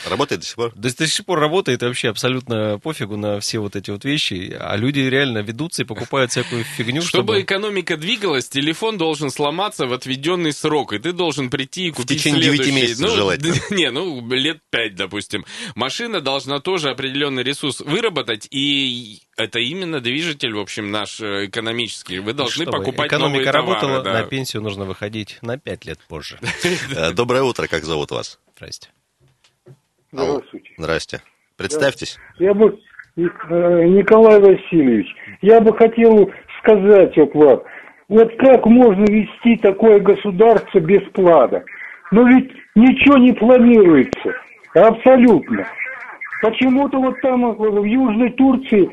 Работает до сих пор? До сих пор работает, и вообще абсолютно пофигу на все вот эти вот вещи. А люди реально ведутся и покупают всякую фигню. Чтобы экономика двигалась, телефон должен сломаться в отведенный срок, и ты должен прийти и купить в течение 9 месяцев желательно. Лет 5, допустим. Машина должна тоже определенный ресурс выработать, и это именно движитель, в общем, наш экономический. Вы должны покупать новые товары. Экономика работала, на пенсию нужно выходить на 5 лет позже. Доброе утро, как зовут вас? Здрасте. Здравствуйте. Здрасте. Представьтесь. Я бы, Николай Васильевич, я бы хотел сказать вам, вот как можно вести такое государство без плана? Но ведь ничего не планируется, абсолютно. Почему-то вот там в Южной Турции,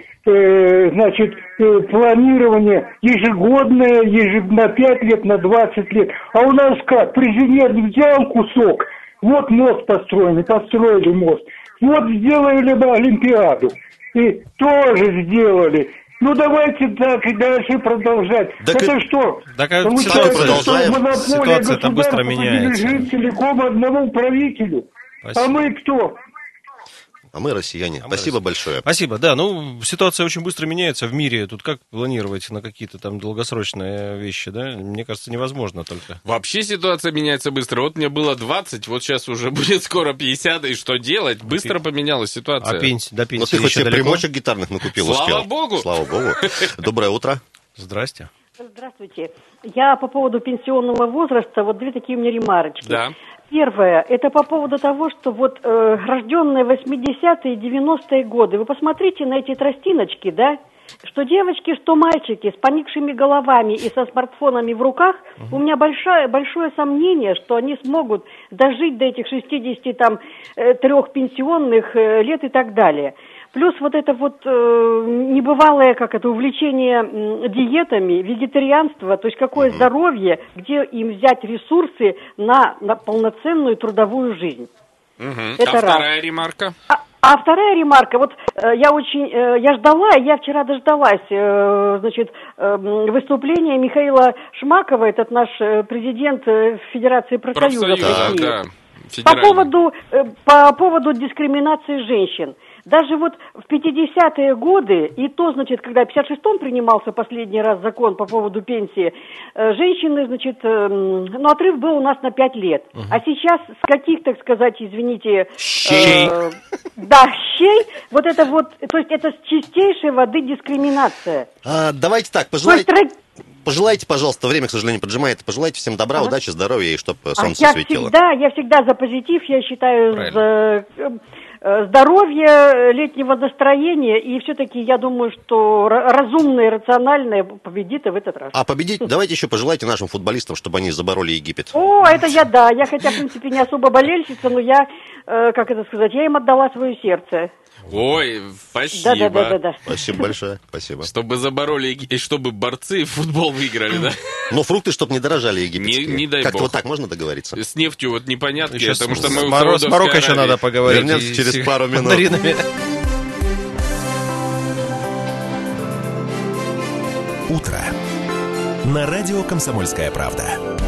планирование ежегодное, на 5 лет, на 20 лет. А у нас как? Президент взял кусок, вот мост построили мост. Вот сделали Олимпиаду. И тоже сделали. Ну, давайте так и дальше продолжать. Так это что? Ситуация-то быстро меняется. Принадлежит целиком одному правителю. Спасибо. А мы кто? А мы россияне. Спасибо большое. Спасибо, да. Ситуация очень быстро меняется в мире. Тут как планировать на какие-то там долгосрочные вещи, да? Мне кажется, невозможно только. Вообще ситуация меняется быстро. Вот мне было 20, вот сейчас уже будет скоро 50, и что делать? Быстро поменялась ситуация. До пенсии ты хоть себе примочек гитарных накупил, Слава богу! Слава богу. Доброе утро. Здрасте. Здравствуйте. Я по поводу пенсионного возраста, вот две такие у меня ремарочки. Да. Первое, это по поводу того, что вот рожденные 80-е и 90-е годы, вы посмотрите на эти тростиночки, да, что девочки, что мальчики с поникшими головами и со смартфонами в руках, у меня большое сомнение, что они смогут дожить до этих 63 пенсионных лет и так далее. Плюс вот это вот небывалое, увлечение диетами, вегетарианство, то есть какое здоровье, где им взять ресурсы на полноценную трудовую жизнь. Это вторая ремарка? А вторая ремарка, вот я ждала, я вчера дождалась, выступления Михаила Шмакова, этот наш президент Федерации профсоюзов России. По поводу дискриминации женщин. Даже вот в 50-е годы, и то, когда в 56-м принимался последний раз закон по поводу пенсии, женщины, отрыв был у нас на 5 лет. А сейчас с каких, извините... Щей. Щей, то есть это с чистейшей воды дискриминация. Давайте так, пожелайте, пожалуйста, время, к сожалению, поджимает. Пожелайте всем добра, удачи, здоровья и чтобы солнце светило. Я всегда за позитив, я считаю, за здоровье, летнего настроения, и все-таки я думаю, что разумное, рациональное победит и в этот раз. А победить, давайте еще пожелайте нашим футболистам, чтобы они забороли Египет. Это я хотя, в принципе, не особо болельщица, но я им отдала свое сердце. Ой, спасибо. Да. Спасибо большое, спасибо. Чтобы забороли и чтобы борцы в футбол выиграли, да? Но фрукты, чтобы не дорожали египетские. Не дай бог. Как-то вот так можно договориться? С нефтью вот непонятки, потому что мы с Марокко еще надо поговорить. Вернемся через пару минут. Утро. На радио «Комсомольская правда».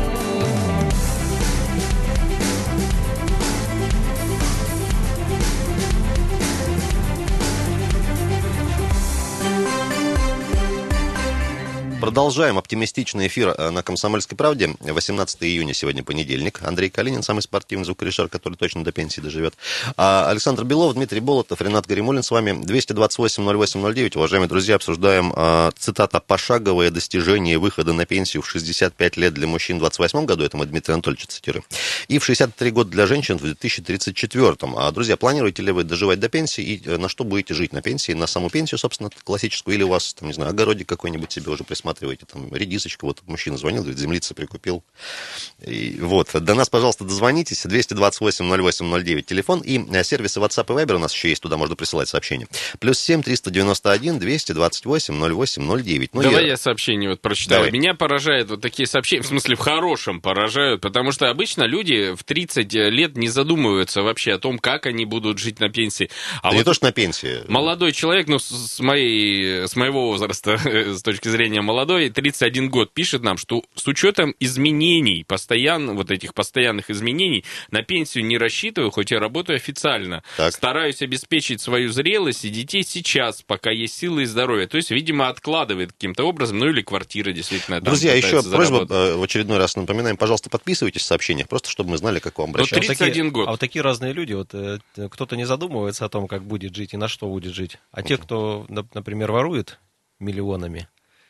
Продолжаем оптимистичный эфир на «Комсомольской правде». 18 июня сегодня понедельник. Андрей Калинин, самый спортивный звукорежиссер, который точно до пенсии доживет. Александр Белов, Дмитрий Болотов, Ренат Гаримуллин с вами. 228-08-09. Уважаемые друзья, обсуждаем, цитата, «пошаговое достижение выхода на пенсию в 65 лет для мужчин в 28 году». Это мы Дмитрия Анатольевича цитируем. И в 63 года для женщин в 2034. Друзья, планируете ли вы доживать до пенсии и на что будете жить на пенсии? На саму пенсию, собственно, классическую, или у вас, огородик какой-нибудь себе уже присматриваете? Редисочка, вот мужчина звонил, говорит, землицы прикупил. И до нас, пожалуйста, дозвонитесь, 228-08-09 телефон, и сервисы WhatsApp и Viber у нас еще есть, туда можно присылать сообщения. +7 391 228 08-09. Давай я сообщение прочитаю. Давай. Меня поражают такие сообщения, в смысле в хорошем поражают, потому что обычно люди в 30 лет не задумываются вообще о том, как они будут жить на пенсии. Не то, что на пенсии. Молодой человек, с моего возраста, с точки зрения молодого молодой, 31 год, пишет нам, что с учетом изменений, постоянных изменений, на пенсию не рассчитываю, хоть я работаю официально. Так. Стараюсь обеспечить свою зрелость и детей сейчас, пока есть силы и здоровье. То есть, видимо, откладывает каким-то образом, ну или квартира действительно. Друзья, еще просьба, в очередной раз напоминаем, пожалуйста, подписывайтесь в сообщениях, просто чтобы мы знали, как к вам обращаться. 31 год. А вот такие разные люди, вот кто-то не задумывается о том, как будет жить и на что будет жить. А те, кто, например, ворует миллионами,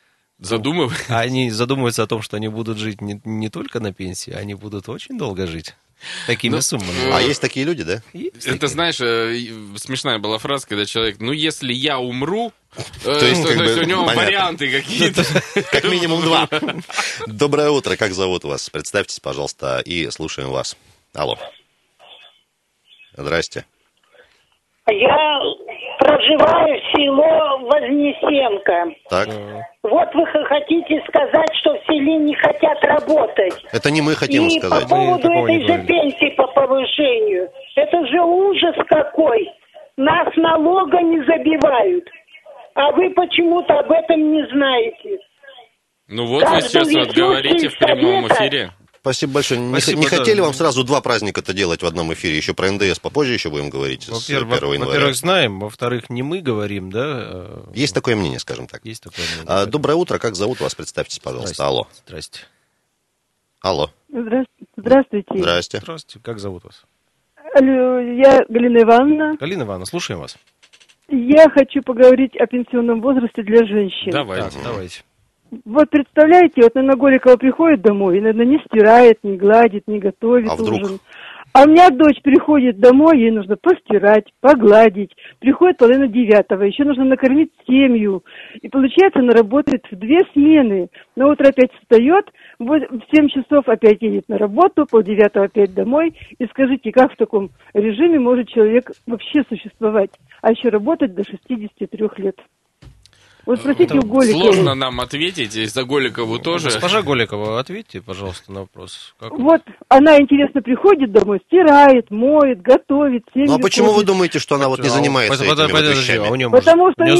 они задумываются о том, что они будут жить не только на пенсии, они будут очень долго жить. Такими суммами. А есть такие люди, да? Это, знаешь, смешная была фраза, когда человек, если я умру, то есть у него варианты какие-то. Как минимум 2. Доброе утро, как зовут вас? Представьтесь, пожалуйста, и слушаем вас. Алло. Здрасте. Я проживаю село Вознесенка. Так. Вот вы хотите сказать, что в селе не хотят работать. Это не мы хотим сказать. И по поводу этой же пенсии по повышению. Это же ужас какой. Нас налога не забивают. А вы почему-то об этом не знаете. Ну вот вы сейчас говорите в прямом эфире. Спасибо большое. Не хотели вам сразу 2 праздника-то делать в одном эфире? Еще про НДС попозже еще будем говорить. Во-первых, знаем, во-вторых, не мы говорим, да? Есть такое мнение, скажем так. Есть такое мнение. Доброе утро, как зовут вас? Представьтесь, пожалуйста. Алло. Здрасте. Алло. Здравствуйте. Здрасте. Здравствуйте. Как зовут вас? Алло, я Галина Ивановна. Галина Ивановна, слушаем вас. Я хочу поговорить о пенсионном возрасте для женщин. Давайте. Вот представляете, вот наверное, Голикова приходит домой и, наверное, не стирает, не гладит, не готовит ужин. А у меня дочь приходит домой, ей нужно постирать, погладить. Приходит 8:30, еще нужно накормить семью. И получается, она работает в 2 смены. На утро опять встает, в 7 часов опять едет на работу, 8:30 опять домой. И скажите, как в таком режиме может человек вообще существовать, а еще работать до 63 лет? Вот спросите у Голиковой. Сложно нам ответить, и за Голикову тоже. Госпожа Голикова, ответьте, пожалуйста, на вопрос. Вот она, интересно, приходит домой, стирает, моет, готовит, семью. Ну а почему вы думаете, что она вот не занимается этими вещами? Потому что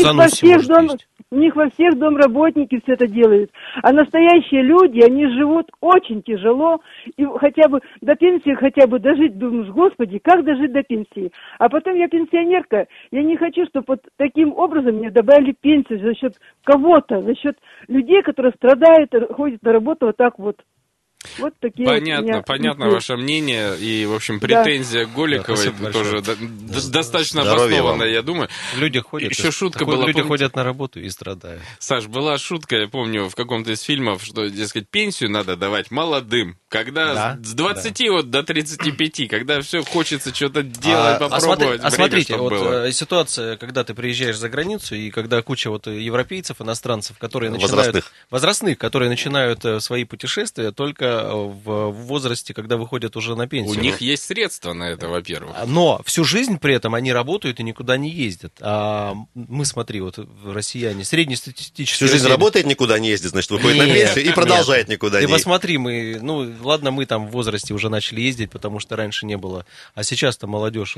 у них во всех домработники все это делают. А настоящие люди, они живут очень тяжело. И хотя бы до пенсии, хотя бы дожить, думаешь, господи, как дожить до пенсии? А потом я пенсионерка, я не хочу, чтобы вот таким образом мне добавили пенсию за счет кого-то, за счет людей, которые страдают, ходят на работу вот так вот. Вот такие понятно ваше мнение, и, в общем, претензия Голиковой тоже достаточно обоснованная, я думаю. Люди ходят, еще шутка была, люди ходят на работу и страдают. Саш, была шутка, я помню, в каком-то из фильмов, что, дескать, пенсию надо давать молодым, когда с 20 до 35, когда все хочется что-то делать, попробовать. Смотрите, вот ситуация, когда ты приезжаешь за границу, и когда куча вот европейцев, иностранцев, которые начинают... Возрастных, которые начинают свои путешествия только в возрасте, когда выходят уже на пенсию. У них есть средства на это, во-первых. Но всю жизнь при этом они работают и никуда не ездят. А мы, смотри, вот россияне, среднестатистический... Всю жизнь работает, никуда не ездит, значит, выходит на пенсию и продолжает никуда не ездить. Ты посмотри, ладно, мы там в возрасте уже начали ездить, потому что раньше не было. А сейчас-то молодежь,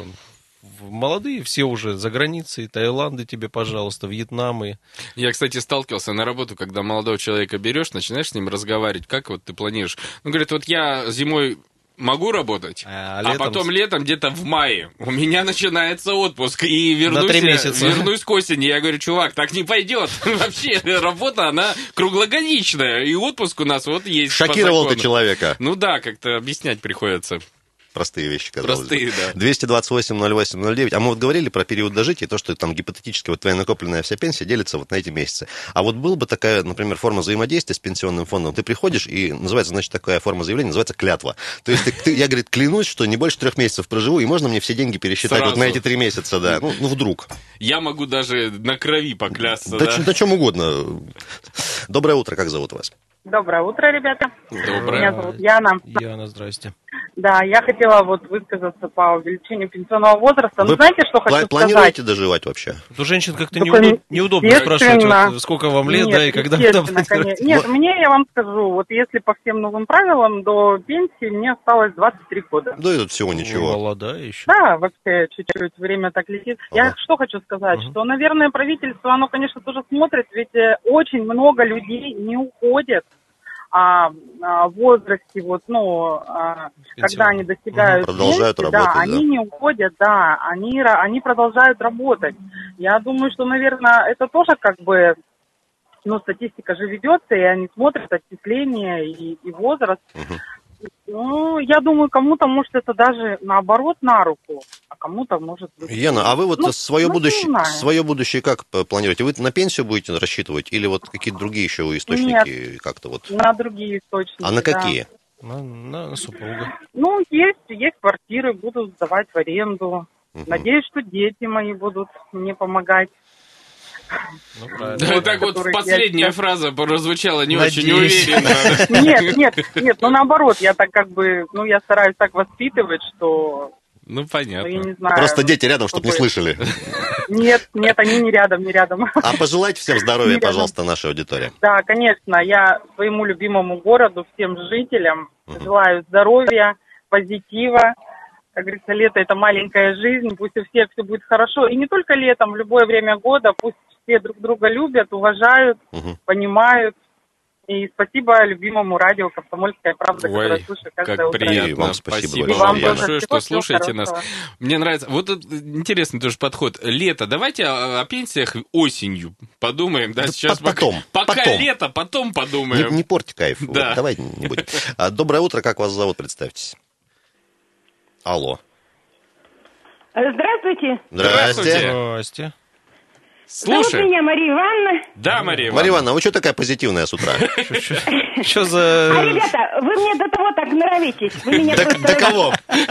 молодые все уже за границей, Таиланды тебе, пожалуйста, Вьетнамы. Я, кстати, сталкивался на работу, когда молодого человека берешь, начинаешь с ним разговаривать, как вот ты планируешь. Он говорит, вот я зимой могу работать, а потом летом где-то в мае у меня начинается отпуск, и вернусь к осени. Я говорю, чувак, так не пойдет. Вообще, работа, она круглогодичная, и отпуск у нас вот есть. Шокировал ты человека. Ну да, как-то объяснять приходится. Простые вещи, казалось бы. Да. 228-08-09. А мы вот говорили про период дожития, то, что там гипотетически вот твоя накопленная вся пенсия делится вот на эти месяцы. А вот была бы такая, например, форма взаимодействия с пенсионным фондом. Ты приходишь, и называется, значит, такая форма заявления, называется клятва. То есть я, говорит, клянусь, что не больше 3 месяцев проживу, и можно мне все деньги пересчитать сразу. Вот на эти 3 месяца, да. Ну, вдруг. Я могу даже на крови поклясться, да? На чем угодно. Доброе утро, как зовут вас? Доброе утро, ребята. Доброе. Меня зовут Яна. Яна, здрасте. Да, я хотела вот высказаться по увеличению пенсионного возраста. Вы знаете, что хочу планируете сказать? доживать вообще? У женщин как-то неудобно спрашивать, вот, сколько вам лет, да, и когда вы там... Нет, мне, я вам скажу, вот если по всем новым правилам до пенсии мне осталось 23 года. Да, это всего ничего. Молодая еще. Да, вообще чуть-чуть время так летит. Я что хочу сказать, что, наверное, правительство, оно, конечно, тоже смотрит, ведь очень много людей не уходят в возрасте, вот, ну, когда они достигают продолжают пенсии, работать, да, они не уходят, да, они продолжают работать. Я думаю, что, наверное, это тоже как бы, ну, статистика же ведется, и они смотрят отчисления и возраст. Ну, я думаю, кому-то, может, это даже наоборот на руку, а кому-то может быть... Яна, а вы вот свое будущее как планируете? Вы на пенсию будете рассчитывать или вот какие-то другие еще источники? Нет, как-то вот? На другие источники. А на какие? На супруга. Ну, есть квартиры, буду сдавать в аренду. Надеюсь, что дети мои будут мне помогать. Да, так вот последняя фраза прозвучала не очень уверенно. Нет, ну наоборот, я так как бы, ну я стараюсь так воспитывать, что... Ну, понятно. Я не знаю, просто дети рядом, чтобы не слышали. Нет, они не рядом. А пожелайте всем здоровья, пожалуйста, нашей аудитории. Да, конечно, я своему любимому городу, всем жителям желаю здоровья, позитива. Как говорится, лето – это маленькая жизнь, пусть у всех все будет хорошо. И не только летом, в любое время года, пусть все друг друга любят, уважают, понимают. И спасибо любимому радио «Комсомольская правда», которое слушаю каждое утро. Приятно. Вам спасибо вам большое, что слушаете нас. Мне нравится. Вот интересный тоже подход. Лето. Давайте о пенсиях осенью подумаем. Да, сейчас потом. Пока лето, потом подумаем. Не портите кайф. Да. Вот, давайте не будем. Доброе утро. Как вас зовут? Представьтесь. Алло. Здравствуйте. Здрасте. Слушай. Зовут меня Мария Ивановна. Да, Мария Ивановна. Мария Ивановна, вы что такая позитивная с утра? Что за... Ребята, вы мне до того так нравитесь. Вы меня просто... До кого?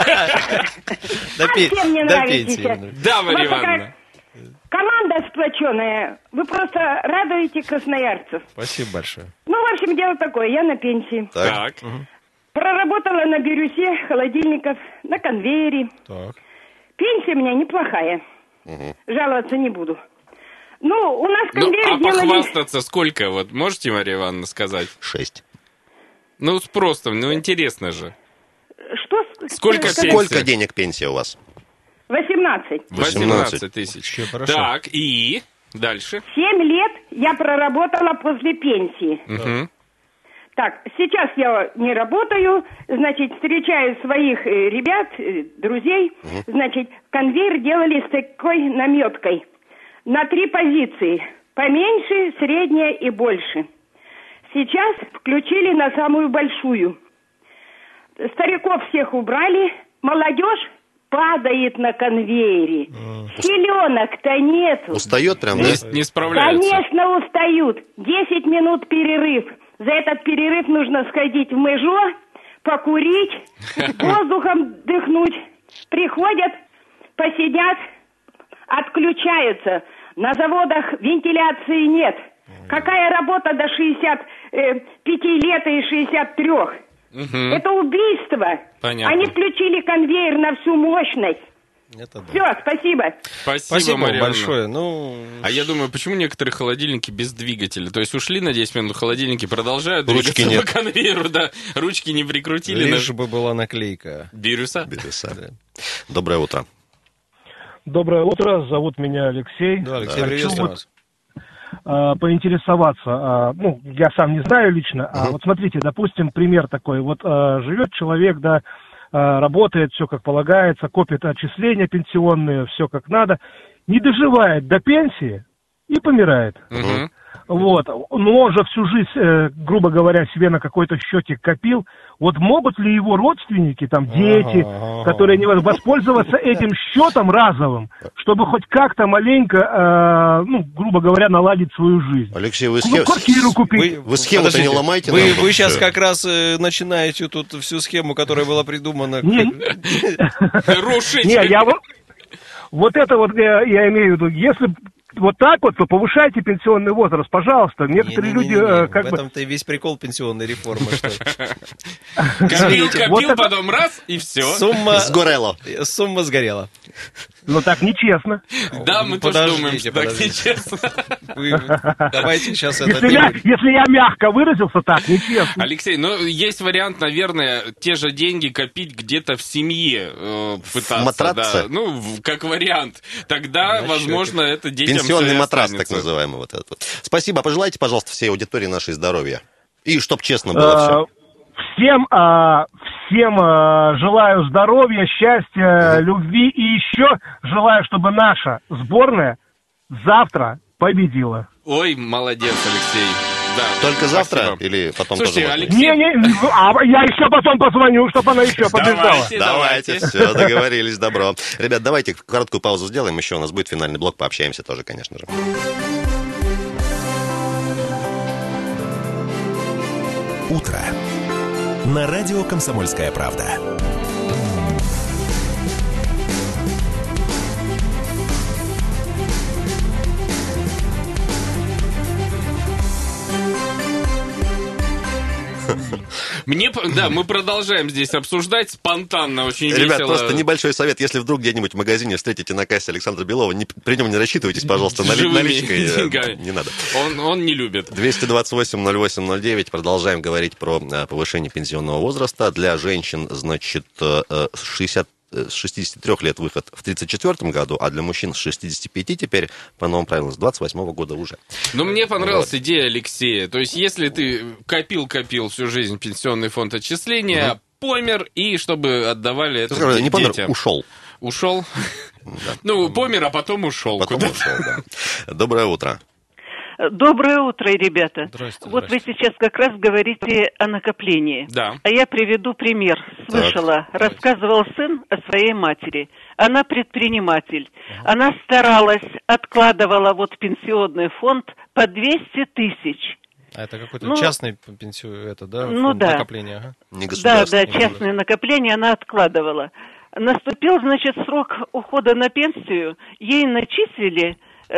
Всем мне нравитесь. Да, Мария Ивановна. Команда сплоченная. Вы просто радуете красноярцев. Спасибо большое. Ну, в общем, дело такое. Я на пенсии. Так. Проработала на бирюсе холодильников, на конвейере. Так. Пенсия у меня неплохая. Жаловаться не буду. Ну, у нас конвейер делали... похвастаться сколько? Вот можете, Мария Ивановна, сказать? 6. Ну, просто, интересно же. Что? Сколько денег пенсия у вас? 18. 18 тысяч. Так, и дальше? 7 лет я проработала после пенсии. Так, сейчас я не работаю, значит, встречаю своих ребят, друзей, значит, конвейер делали с такой наметкой. На 3 позиции. Поменьше, средняя и больше. Сейчас включили на самую большую. Стариков всех убрали, молодежь падает на конвейере. Селенок-то нету. Устает прям, да? Не справляются. Конечно, устают. 10 минут перерыв. За этот перерыв нужно сходить в межо, покурить, воздухом дыхнуть. Приходят, посидят, отключаются. На заводах вентиляции нет. Какая работа до 65 лет и 63? Это убийство. Понятно. Они включили конвейер на всю мощность. Все, спасибо. Спасибо, Мария большое. А я думаю, почему некоторые холодильники без двигателя? То есть ушли на 10 минут, холодильники продолжают ручки двигаться нет. по конвейеру, да, ручки не прикрутили. Лишь бы была наклейка. Бирюса. Да. Доброе утро. Доброе утро, зовут меня Алексей. Да, Алексей, приветствую вас. Поинтересоваться, ну, я сам не знаю лично, вот смотрите, допустим, пример такой, вот живет человек, да, работает, все как полагается, копит отчисления пенсионные, все как надо, не доживает до пенсии и помирает. Вот, но он же всю жизнь, грубо говоря, себе на какой-то счетик копил. Вот могут ли его родственники, там, дети, которые не воспользоваться этим счетом разовым, чтобы хоть как-то маленько, ну, грубо говоря, наладить свою жизнь? Алексей, вы квартиру купить. Вы схему-то не ломайте. Вы сейчас как раз начинаете тут всю схему, которая была придумана. Рушить. Не, вот это вот я имею в виду, если вот так вот вы повышайте пенсионный возраст, пожалуйста. Некоторые люди как бы... В этом-то и весь прикол пенсионной реформы. Копил, потом раз, и все. Сумма сгорела. Сумма сгорела. Ну так нечестно. Да, мы тоже думаем, что так нечестно. Давайте сейчас это... Если я мягко выразился, так нечестно. Алексей, ну есть вариант, наверное, те же деньги копить где-то в семье пытаться. В матраце? Да. Ну, как вариант. Тогда, возможно, это детям пенсионный матрас, останется. так называемый. Вот этот. Спасибо. Пожелайте, пожалуйста, всей аудитории нашей здоровья. И чтоб честно было все. Всем желаю здоровья, счастья, любви. И еще желаю, чтобы наша сборная завтра победила. Ой, молодец, Алексей. Да, только завтра спасибо. Или потом Слушайте, тоже? Алексей... я еще потом позвоню, чтобы она еще побеждала. Давайте, все, договорились, добро. Ребят, давайте короткую паузу сделаем, еще у нас будет финальный блок, пообщаемся тоже, конечно же. Утро. На радио «Комсомольская правда». Мы продолжаем здесь обсуждать спонтанно, очень весело. Ребят, просто небольшой совет. Если вдруг где-нибудь в магазине встретите на кассе Александра Белова, при нем не рассчитывайтесь, пожалуйста, наличкой. Не надо. Он не любит. 228-08-09. Продолжаем говорить про повышение пенсионного возраста. Для женщин, значит, 63 лет выход в 34 году, а для мужчин с 65 теперь, по новым правилам, с 28 года уже. Но мне понравилась идея Алексея. То есть, если ты копил всю жизнь пенсионный фонд отчисления, помер, и чтобы отдавали это детям. Не помер, ушел. Ушел? Да. Ну, помер, а потом ушел. Доброе утро. Доброе утро, ребята. Здрасте. Вот вы сейчас как раз говорите о накоплении. Да. А я приведу пример. Слышала, рассказывал сын о своей матери. Она предприниматель. Она старалась, откладывала вот пенсионный фонд по 200 тысяч. А это какой-то частный накопление? Ага. Не государственное. Да, частное накопление она откладывала. Наступил, значит, срок ухода на пенсию. Ей начислили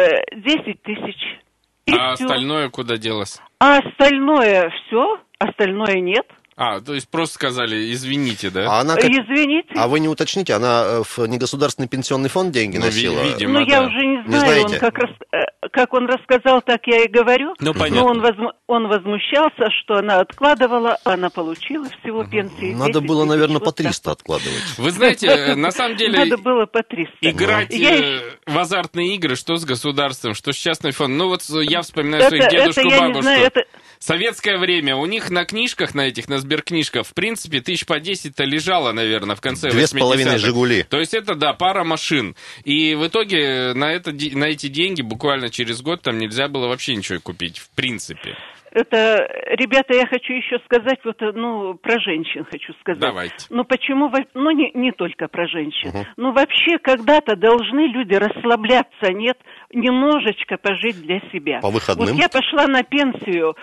10 тысяч. А остальное куда делось? А остальное все, остальное нет. То есть просто сказали, извините, да? Извините. А вы не уточните, она в негосударственный пенсионный фонд деньги носила? Видимо, я уже не знаю, как он рассказал, так я и говорю. Понятно. Но он возмущался, что она откладывала, а она получила всего пенсии. Надо было, наверное, по 300 откладывать. Вы знаете, на самом деле... Надо было по 300. Играть в азартные игры, что с государством, что с частным фондом. Ну вот я вспоминаю своих дедушку, бабушку. Советское время, у них на книжках, на сберкнижках, в принципе, 1000 лежало, наверное, в конце 80-х. 2,5 «Жигули». То есть это, пара машин. И в итоге на эти деньги буквально через год там нельзя было вообще ничего купить, в принципе. Это, ребята, я хочу еще сказать, про женщин хочу сказать. Давайте. Почему, не только про женщин. Вообще, когда-то должны люди расслабляться, нет, немножечко пожить для себя. По выходным? Вот я пошла на пенсию,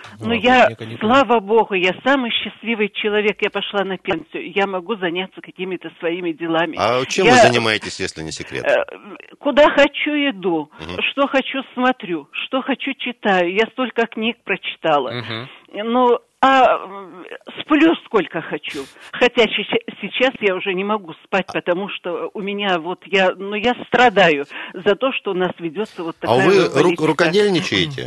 слава богу, я самый счастливый человек, я пошла на пенсию, я могу заняться какими-то своими делами. А чем вы занимаетесь, если не секрет? Куда хочу иду, что хочу смотрю, что хочу читаю, я столько книг прочитала. Сплю сколько хочу. Хотя сейчас я уже не могу спать, потому что у меня я страдаю за то, что у нас ведется вот такая... А вы рукодельничаете?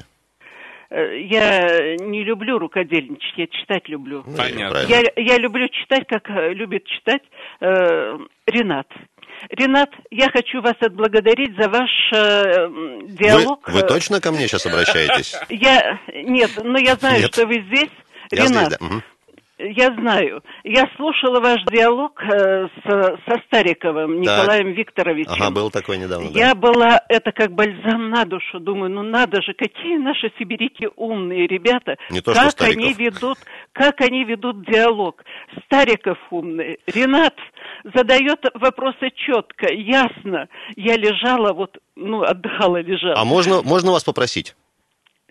Я не люблю рукодельничать, я читать люблю. Понятно. Я люблю читать, как любит читать Ренат. Ренат, я хочу вас отблагодарить за ваш диалог. Вы точно ко мне сейчас обращаетесь? Нет, но я знаю, что вы здесь. Ренат, я знаю. Я слушала ваш диалог со Стариковым Николаем Викторовичем. Ага, был такой недавно. Я была, это как бальзам на душу. Думаю, надо же, какие наши сибиряки умные ребята. Не то, что Стариков. Как они ведут диалог. Стариков умный. Ренат задает вопросы четко, ясно. Я лежала, отдыхала, лежала. А можно вас попросить?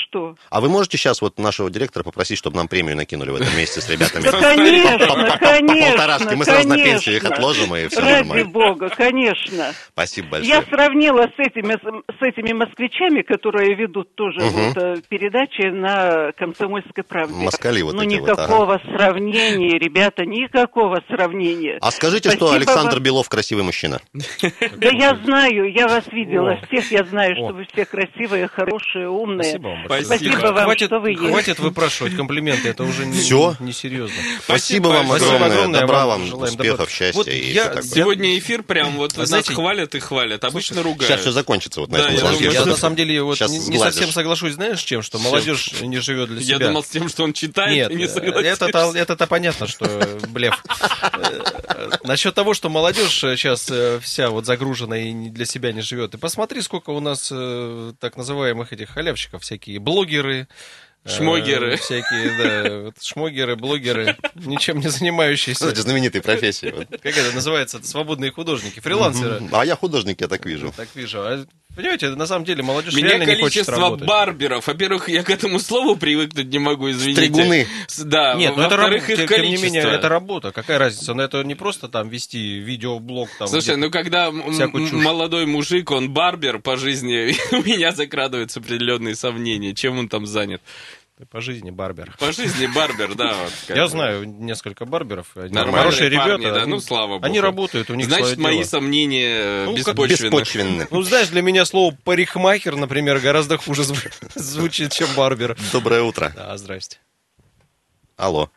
что? А вы можете сейчас вот нашего директора попросить, чтобы нам премию накинули в этом месяце с ребятами? Да, конечно, полторашки. Мы сразу на пенсию их отложим, и все нормально. Ради бога, конечно. Спасибо большое. Я сравнила с этими москвичами, которые ведут тоже передачи на «Комсомольской правде». Москали вот эти вот. Никакого сравнения, ребята, никакого сравнения. А скажите, что Александр Белов красивый мужчина? Да я знаю, я вас видела всех, я знаю, что вы все красивые, хорошие, умные. Спасибо вам, что вы есть. Хватит выпрашивать комплименты, это уже несерьезно. Спасибо вам огромное, добра вам, успехов, счастья и все такое. Сегодня эфир прям вот нас хвалят и хвалят, обычно ругают. Сейчас все закончится вот на этом звонке. Я на самом деле вот не совсем соглашусь, знаешь, с чем, что молодежь не живет для себя. Я думал с тем, что он читает, и не согласился. Это понятно, что блеф. Насчет того, что молодежь сейчас вся вот загружена и для себя не живет. И посмотри, сколько у нас так называемых этих халявщиков, всякие блогеры, шмогеры. Всякие, да, шмогеры, блогеры, ничем не занимающиеся. Кстати, знаменитые профессии. Как это называется? Свободные художники, фрилансеры. А я художник, я так вижу. Так вижу. Понимаете, на самом деле молодежь реально не хочет работать. Количество барберов. Во-первых, я к этому слову привыкнуть не могу, извините. Стригуны. Да, нет, во-вторых, их количество. Тем не менее, это работа. Какая разница? Но это не просто там вести видеоблог. Там, слушай, ну когда молодой мужик, он барбер по жизни, у меня закрадываются определенные сомнения, чем он там занят. По жизни барбер. По жизни барбер, да. Вот, я знаю несколько барберов. Нормальные хорошие парни, ребята. Да, ну, слава богу. Они работают, у них значит, мои дело. сомнения беспочвенны. Ну, знаешь, для меня слово парикмахер, например, гораздо хуже звучит, чем барбер. Доброе утро. Да, здрасте. Алло.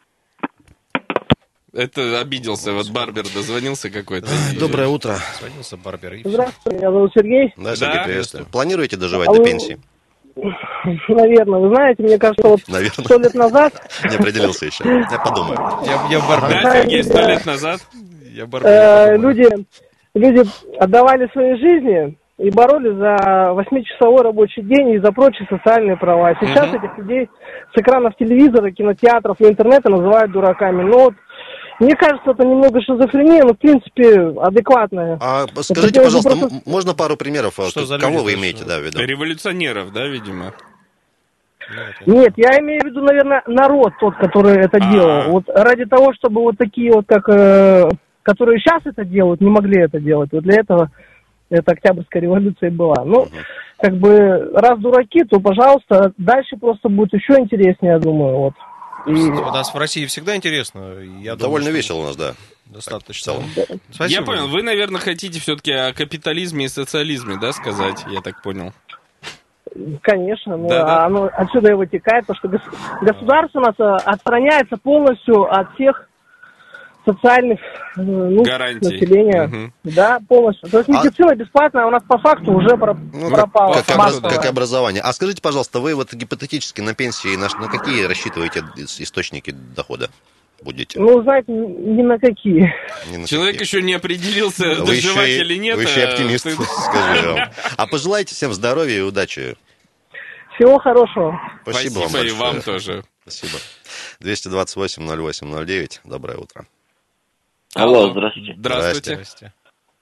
Это обиделся, вот барбер дозвонился какой-то. Доброе утро. Звонился барбер. Здравствуйте, меня зовут Сергей. Да, Сергей, приветствую. Планируете доживать до пенсии? Наверное. Вы знаете, мне кажется, вот 100 лет назад... Не определился еще. Я подумаю. Я барбер. Да, Сергей, 100 лет назад? Я барбер. Люди отдавали свои жизни и боролись за 8-часовой рабочий день и за прочие социальные права. Сейчас этих людей с экранов телевизора, кинотеатров и интернета называют дураками. Но вот мне кажется, это немного шизофрения, но в принципе адекватная. А скажите, пожалуйста, можно пару примеров? Кого вы имеете, да, в виду? Революционеров, да, видимо? Нет, я имею в виду, наверное, народ тот, который это делал. Вот ради того, чтобы вот такие вот, как, которые сейчас это делают, не могли это делать. Вот для этого эта Октябрьская революция и была. Ну, как бы, раз дураки, то, пожалуйста, дальше просто будет еще интереснее, я думаю, вот. У нас в России всегда интересно. Я довольно думаю, весело у нас, да. Достаточно. Спасибо. Я понял, вы, наверное, хотите все-таки о капитализме и социализме, да, сказать, я так понял. Конечно, оно отсюда и вытекает, потому что государство у нас отстраняется полностью от всех социальных гарантий населения. Да, полностью. То есть медицина бесплатная, у нас по факту уже пропала. Как образование. А скажите, пожалуйста, вы вот гипотетически на пенсии на какие рассчитываете источники дохода? Будете? Ну, знаете, ни на какие. Человек еще не определился, доживать или нет. Вы еще оптимист, скажу я вам. А пожелайте всем здоровья и удачи. Всего хорошего. Спасибо вам большое. И вам тоже. Спасибо. 228-08-09. Доброе утро. Алло, здравствуйте. Здравствуйте.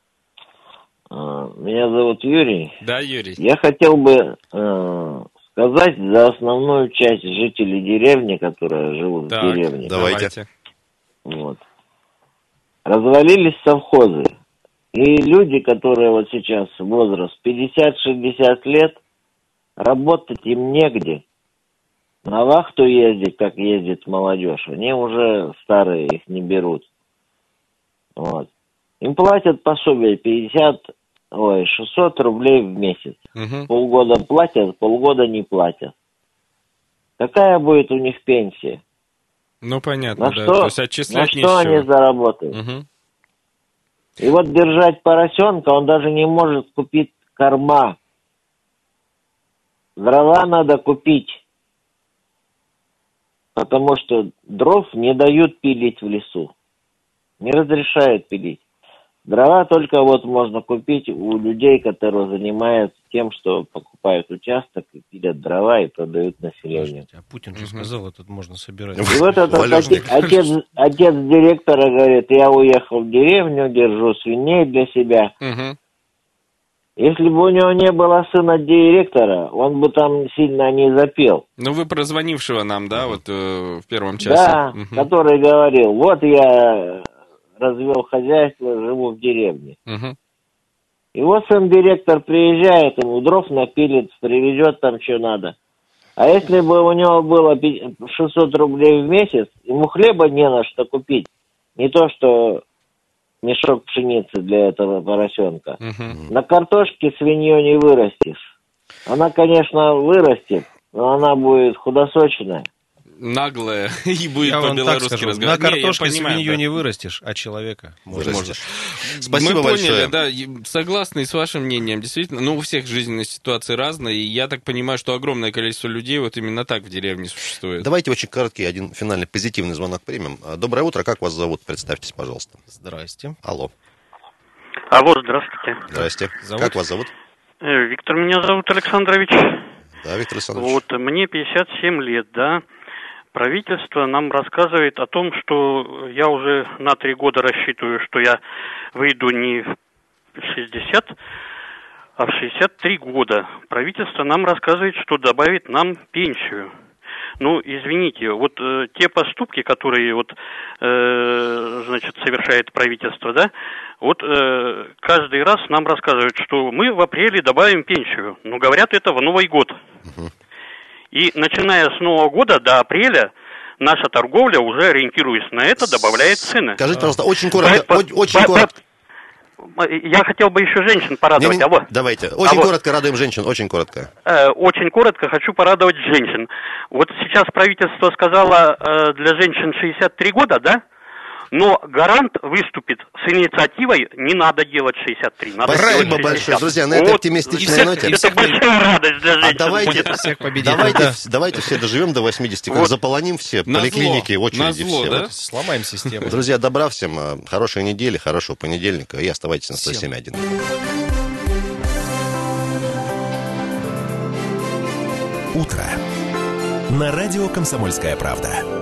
Меня зовут Юрий. Да, Юрий. Я хотел бы сказать за основную часть жителей деревни, которые живут в деревне. Давайте. Вот. Развалились совхозы. И люди, которые вот сейчас возраст 50-60 лет, работать им негде. На вахту ездить, как ездит молодежь, они уже старые, их не берут. Вот. Им платят пособие 600 рублей в месяц. Полгода платят, полгода не платят. Какая будет у них пенсия? Ну, понятно, на что, то есть отчислять на что они заработают? И вот держать поросенка, он даже не может купить корма. Дрова надо купить. Потому что дров не дают пилить в лесу. Не разрешают пилить. Дрова только вот можно купить у людей, которые занимаются тем, что покупают участок и пилят дрова и продают населению. А Путин же сказал, это можно собирать. И вот этот отец директора говорит, я уехал в деревню, держу свиней для себя. Если бы у него не было сына директора, он бы там сильно не запел. Ну, вы про звонившего нам, да, вот в первом часе? Да, который говорил, вот я развел хозяйство, живу в деревне. Его сын-директор приезжает, ему дров напилит, привезет там, что надо. А если бы у него было 600 рублей в месяц, ему хлеба не на что купить. Не то, что мешок пшеницы для этого поросенка. На картошке свинью не вырастешь. Она, конечно, вырастет, но она будет худосочная. Наглая и будет по-белорусски разговаривать. На картошке свинью не вырастешь, а человека вырастешь. Спасибо большое. Мы поняли, да, согласны с вашим мнением. Действительно, ну, у всех жизненные ситуации разные, и я так понимаю, что огромное количество людей вот именно так в деревне существует. Давайте очень короткий, один финальный позитивный звонок примем. Доброе утро, как вас зовут? Представьтесь, пожалуйста. Здрасте. Алло. Алло, здравствуйте. Здрасте. Как вас зовут? Виктор, меня зовут Александрович. Да, Виктор Александрович. Вот, мне 57 лет, да. Правительство нам рассказывает о том, что я уже на 3 года рассчитываю, что я выйду не в 60, а в 63 года. Правительство нам рассказывает, что добавит нам пенсию. Ну, извините, вот те поступки, которые вот, значит, совершает правительство, да, вот каждый раз нам рассказывают, что мы в апреле добавим пенсию, но говорят это в Новый год. И начиная с Нового года до апреля наша торговля, уже ориентируясь на это, добавляет цены. Скажите, пожалуйста, очень коротко. Очень коротко. Я хотел бы еще женщин порадовать. Алло. Давайте. Очень коротко радуем женщин, очень коротко. Очень коротко хочу порадовать женщин. Вот сейчас правительство сказало для женщин 63 года, да? Но гарант выступит с инициативой, не надо делать 63. Надо Спасибо большое, друзья, на этой оптимистичной ноте. Это большая радость для женщин. Давайте все доживем до 80, как заполоним все поликлиники, очереди все. Да? Сломаем систему. Друзья, добра всем, хорошей недели, хорошего понедельника и оставайтесь на 107.1. Утро. На радио «Комсомольская правда».